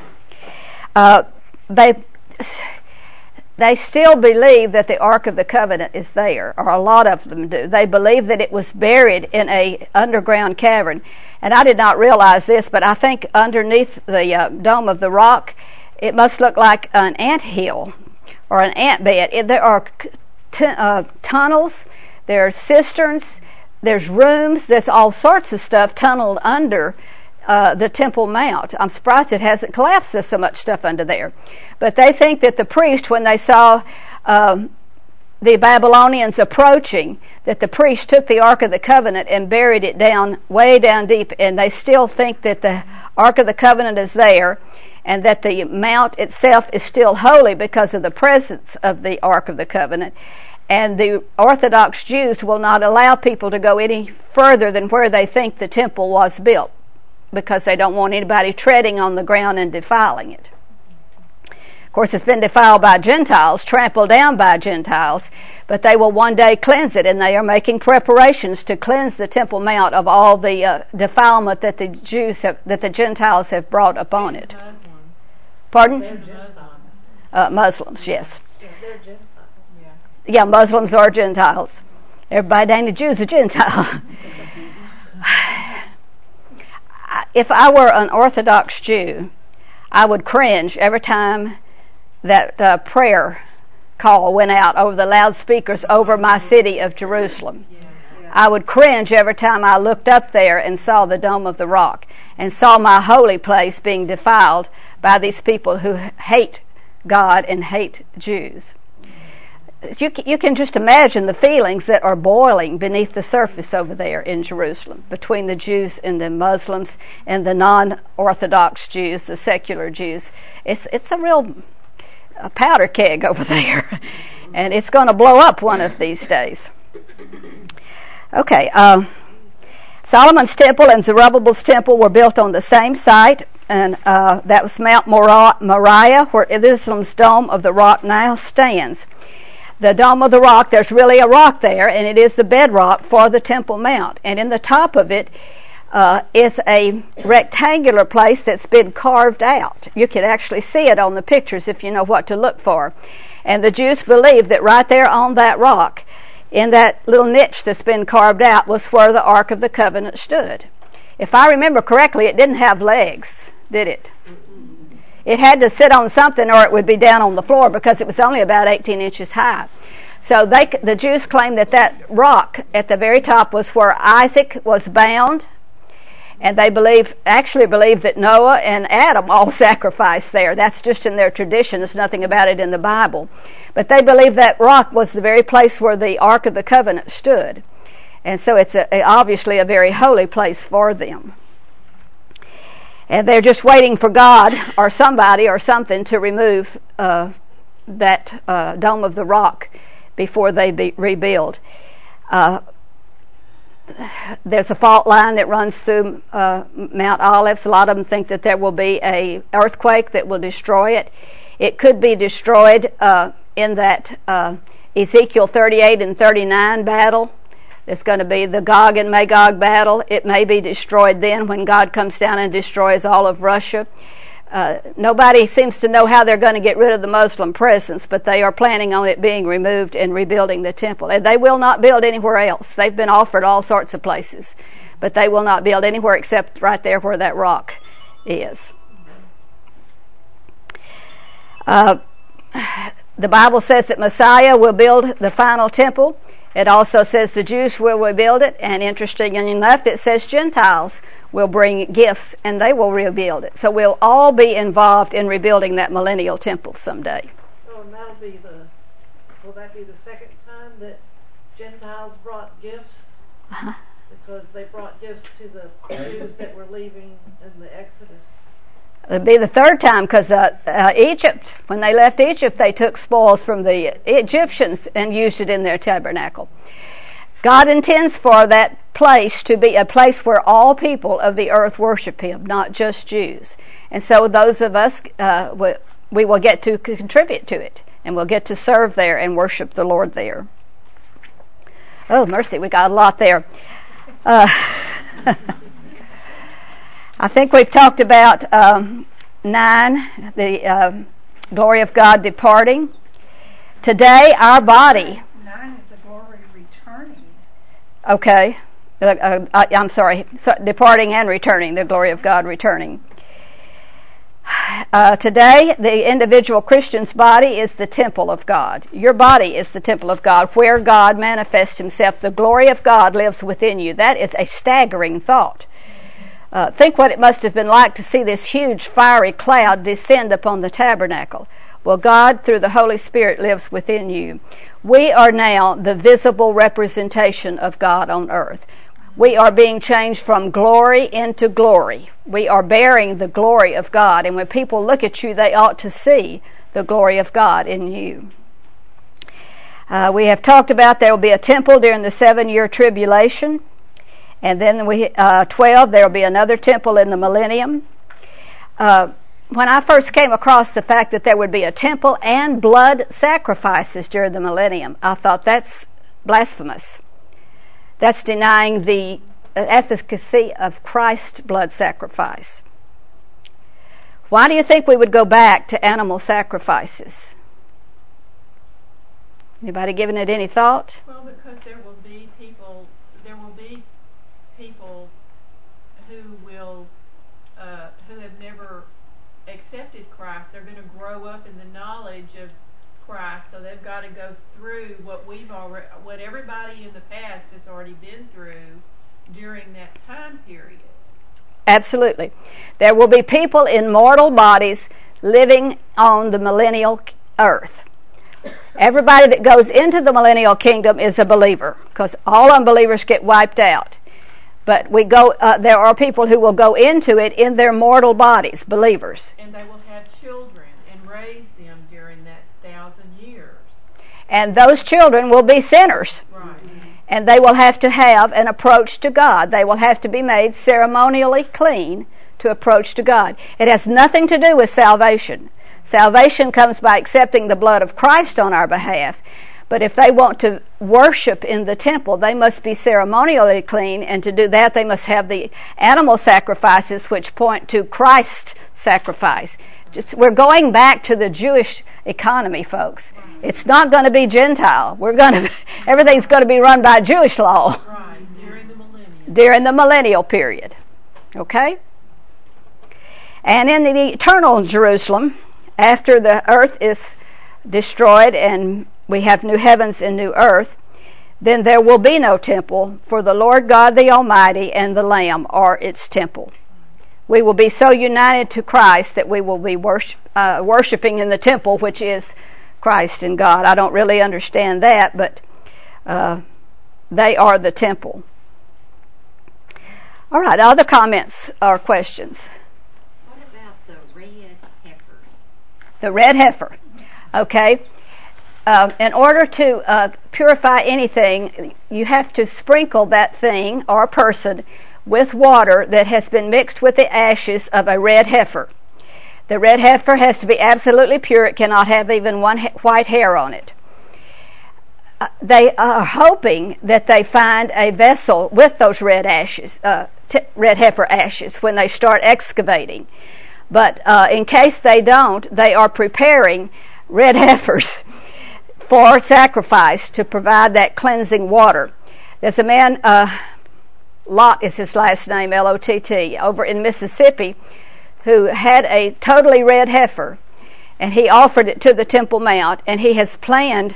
Speaker 1: They still believe that the Ark of the Covenant is there, or a lot of them do. They believe that it was buried in an underground cavern. And I did not realize this, but I think underneath the Dome of the Rock, it must look like an anthill or an ant bed. There are tunnels, there are cisterns, there's rooms, there's all sorts of stuff tunneled under the Temple Mount. I'm surprised it hasn't collapsed. There's so much stuff under there. But they think that the priest, when they saw the Babylonians approaching, that the priest took the Ark of the Covenant and buried it way down deep, and they still think that the Ark of the Covenant is there, and that the mount itself is still holy because of the presence of the Ark of the Covenant. And the Orthodox Jews will not allow people to go any further than where they think the temple was built, because they don't want anybody treading on the ground and defiling it. Of course, it's been defiled by Gentiles, trampled down by Gentiles, but they will one day cleanse it, and they are making preparations to cleanse the Temple Mount of all the defilement that the Gentiles have brought upon it. Pardon? Muslims, yes.
Speaker 6: They're Gentiles.
Speaker 1: Yeah, Muslims are Gentiles. Everybody ain't a Jew is a Gentile. If I were an Orthodox Jew, I would cringe every time that prayer call went out over the loudspeakers over my city of Jerusalem. I would cringe every time I looked up there and saw the Dome of the Rock and saw my holy place being defiled by these people who hate God and hate Jews. You can just imagine the feelings that are boiling beneath the surface over there in Jerusalem between the Jews and the Muslims and the non-Orthodox Jews, the secular Jews. It's a real powder keg over there, and it's going to blow up one of these days. Okay, Solomon's temple and Zerubbabel's temple were built on the same site, and that was Mount Moriah, where Islam's Dome of the Rock now stands. the Dome of the Rock, there's really a rock there, and it is the bedrock for the Temple Mount. And in the top of it is a rectangular place that's been carved out. You can actually see it on the pictures if you know what to look for. And the Jews believe that right there on that rock, in that little niche that's been carved out, was where the Ark of the Covenant stood. If I remember correctly, it didn't have legs, did it? It had to sit on something or it would be down on the floor because it was only about 18 inches high. So the Jews claim that that rock at the very top was where Isaac was bound, and they actually believe that Noah and Adam all sacrificed there. That's just in their tradition. There's nothing about it in the Bible. But they believe that rock was the very place where the Ark of the Covenant stood. And so it's obviously a very holy place for them. And they're just waiting for God or somebody or something to remove that Dome of the Rock before they rebuild. There's a fault line that runs through Mount Olives. A lot of them think that there will be an earthquake that will destroy it. It could be destroyed in that Ezekiel 38 and 39 battle. It's going to be the Gog and Magog battle. It may be destroyed then when God comes down and destroys all of Russia. Nobody seems to know how they're going to get rid of the Muslim presence, but they are planning on it being removed and rebuilding the temple. And they will not build anywhere else. They've been offered all sorts of places, but they will not build anywhere except right there where that rock is. The Bible says that Messiah will build the final temple. It also says the Jews will rebuild it, and interestingly enough, it says Gentiles will bring gifts and they will rebuild it. So we'll all be involved in rebuilding that millennial temple someday.
Speaker 11: Oh, and will that be the second time that Gentiles brought gifts?
Speaker 1: Uh-huh.
Speaker 11: Because they brought gifts to the Jews that were leaving in the Exodus.
Speaker 1: It'll be the third time because Egypt, when they left Egypt, they took spoils from the Egyptians and used it in their tabernacle. God intends for that place to be a place where all people of the earth worship Him, not just Jews. And so those of us, we will get to contribute to it, and we'll get to serve there and worship the Lord there. Oh, mercy, we got a lot there. I think we've talked about 9, the glory of God departing. Today, our body.
Speaker 2: 9 is the glory returning.
Speaker 1: Okay. I'm sorry. So, departing and returning, the glory of God returning. Today, the individual Christian's body is the temple of God. Your body is the temple of God, where God manifests Himself. The glory of God lives within you. That is a staggering thought. Think what it must have been like to see this huge fiery cloud descend upon the tabernacle. Well, God, through the Holy Spirit, lives within you. We are now the visible representation of God on earth. We are being changed from glory into glory. We are bearing the glory of God, and when people look at you, they ought to see the glory of God in you. We have talked about there will be a temple during the 7-year tribulation. And then 12, there will be another temple in the millennium. When I first came across the fact that there would be a temple and blood sacrifices during the millennium, I thought that's blasphemous. That's denying the efficacy of Christ's blood sacrifice. Why do you think we would go back to animal sacrifices? Anybody giving it any thought?
Speaker 4: Well, because there will be people who have never accepted Christ. They're going to grow up in the knowledge of Christ, so they've got to go through what everybody in the past has already been through during that time period.
Speaker 1: Absolutely. There will be people in mortal bodies living on the millennial earth. Everybody that goes into the millennial kingdom is a believer, because all unbelievers get wiped out. But there are people who will go into it in their mortal bodies, believers.
Speaker 4: And they will have children and raise them during that 1,000 years.
Speaker 1: And those children will be sinners.
Speaker 4: Right.
Speaker 1: And they will have to have an approach to God. They will have to be made ceremonially clean to approach to God. It has nothing to do with salvation. Salvation comes by accepting the blood of Christ on our behalf. But if they want to worship in the temple, they must be ceremonially clean, and to do that they must have the animal sacrifices which point to Christ's sacrifice. We're going back to the Jewish economy, folks. It's not going to be Gentile. Everything's going to be run by Jewish law.
Speaker 4: Right, during the millennium.
Speaker 1: During the millennial period. Okay? And in the eternal Jerusalem, after the earth is destroyed and we have new heavens and new earth, then there will be no temple, for the Lord God the Almighty and the Lamb are its temple. We will be so united to Christ that we will be worshiping in the temple, which is Christ and God. I don't really understand that, but they are the temple. All right, other comments or questions?
Speaker 8: What about the red heifers?
Speaker 1: The red heifer. Okay. In order to purify anything, you have to sprinkle that thing or person with water that has been mixed with the ashes of a red heifer. The red heifer has to be absolutely pure. It cannot have even one white hair on it. They are hoping that they find a vessel with those red ashes, red heifer ashes, when they start excavating. But in case they don't, they are preparing red heifers for sacrifice to provide that cleansing water. There's a man, Lot is his last name, L-O-T-T, over in Mississippi, who had a totally red heifer, and he offered it to the Temple Mount, and he has planned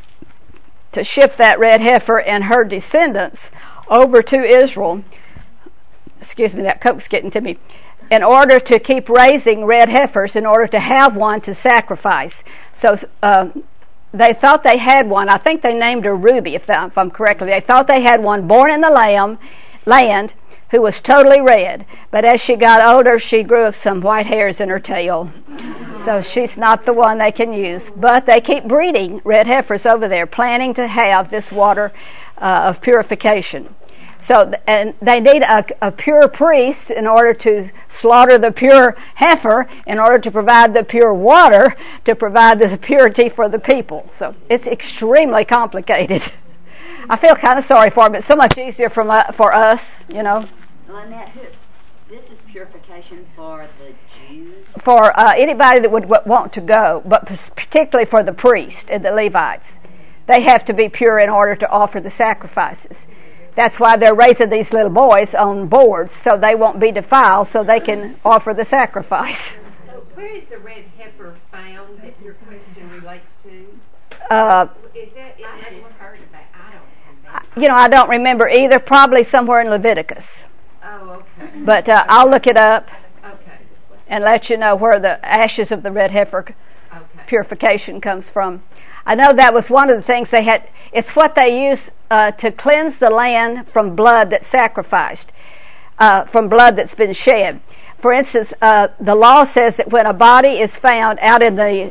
Speaker 1: to ship that red heifer and her descendants over to Israel. Excuse me, that Coke's getting to me. In order to keep raising red heifers, in order to have one to sacrifice. So they thought they had one. I think they named her Ruby, if I'm correctly. They thought they had one born in the land who was totally red. But as she got older, she grew some white hairs in her tail. So she's not the one they can use. But they keep breeding red heifers over there, planning to have this water of purification. So, and they need a pure priest in order to slaughter the pure heifer, in order to provide the pure water, to provide the purity for the people. So it's extremely complicated. I feel kind of sorry for them. It's so much easier for us, you know.
Speaker 3: Lynette, this is purification for the Jews?
Speaker 1: For anybody that would want to go, but particularly for the priest and the Levites. They have to be pure in order to offer the sacrifices. That's why they're raising these little boys on boards, so they won't be defiled, so they can offer the sacrifice.
Speaker 5: Where is the red heifer found that your question relates to? Is that in heard about?
Speaker 1: I don't remember either. Probably somewhere in Leviticus.
Speaker 5: Oh, okay.
Speaker 1: But I'll look it up and let you know where the ashes of the red heifer purification comes from. I know that was one of the things they had. It's what they use to cleanse the land from blood that's sacrificed, from blood that's been shed. For instance, the law says that when a body is found out in the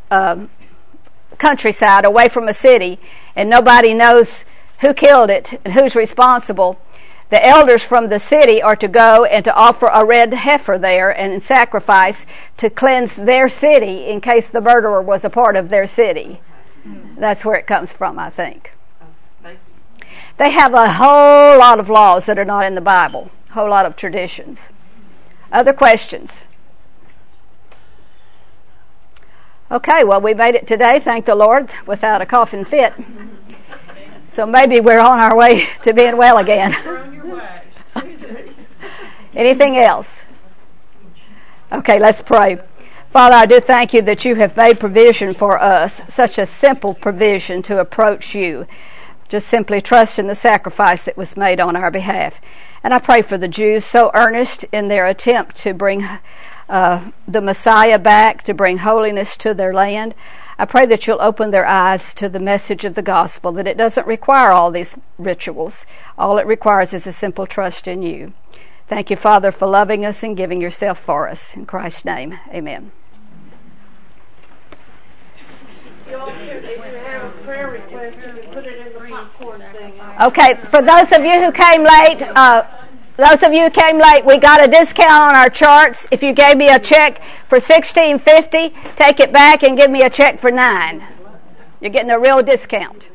Speaker 1: countryside, away from a city, and nobody knows who killed it and who's responsible, the elders from the city are to go and to offer a red heifer there and sacrifice to cleanse their city in case the murderer was a part of their city. That's where it comes from, I think. They have a whole lot of laws that are not in the Bible, a whole lot of traditions. Other questions? Okay, well, we made it today, thank the Lord, without a coughing fit. So maybe we're on our way to being well again.
Speaker 4: You're on your way.
Speaker 1: Anything else? Okay, let's pray. Father, I do thank you that you have made provision for us, such a simple provision to approach you. Just simply trust in the sacrifice that was made on our behalf. And I pray for the Jews, so earnest in their attempt to bring the Messiah back, to bring holiness to their land. I pray that you'll open their eyes to the message of the gospel, that it doesn't require all these rituals. All it requires is a simple trust in you. Thank you, Father, for loving us and giving yourself for us. In Christ's name, amen.
Speaker 11: If you have a prayer request, you can put it in the popcorn thing.
Speaker 1: Okay, for those of you who came late, we got a discount on our charts. If you gave me a check for $16.50, take it back and give me a check for $9. You're getting a real discount.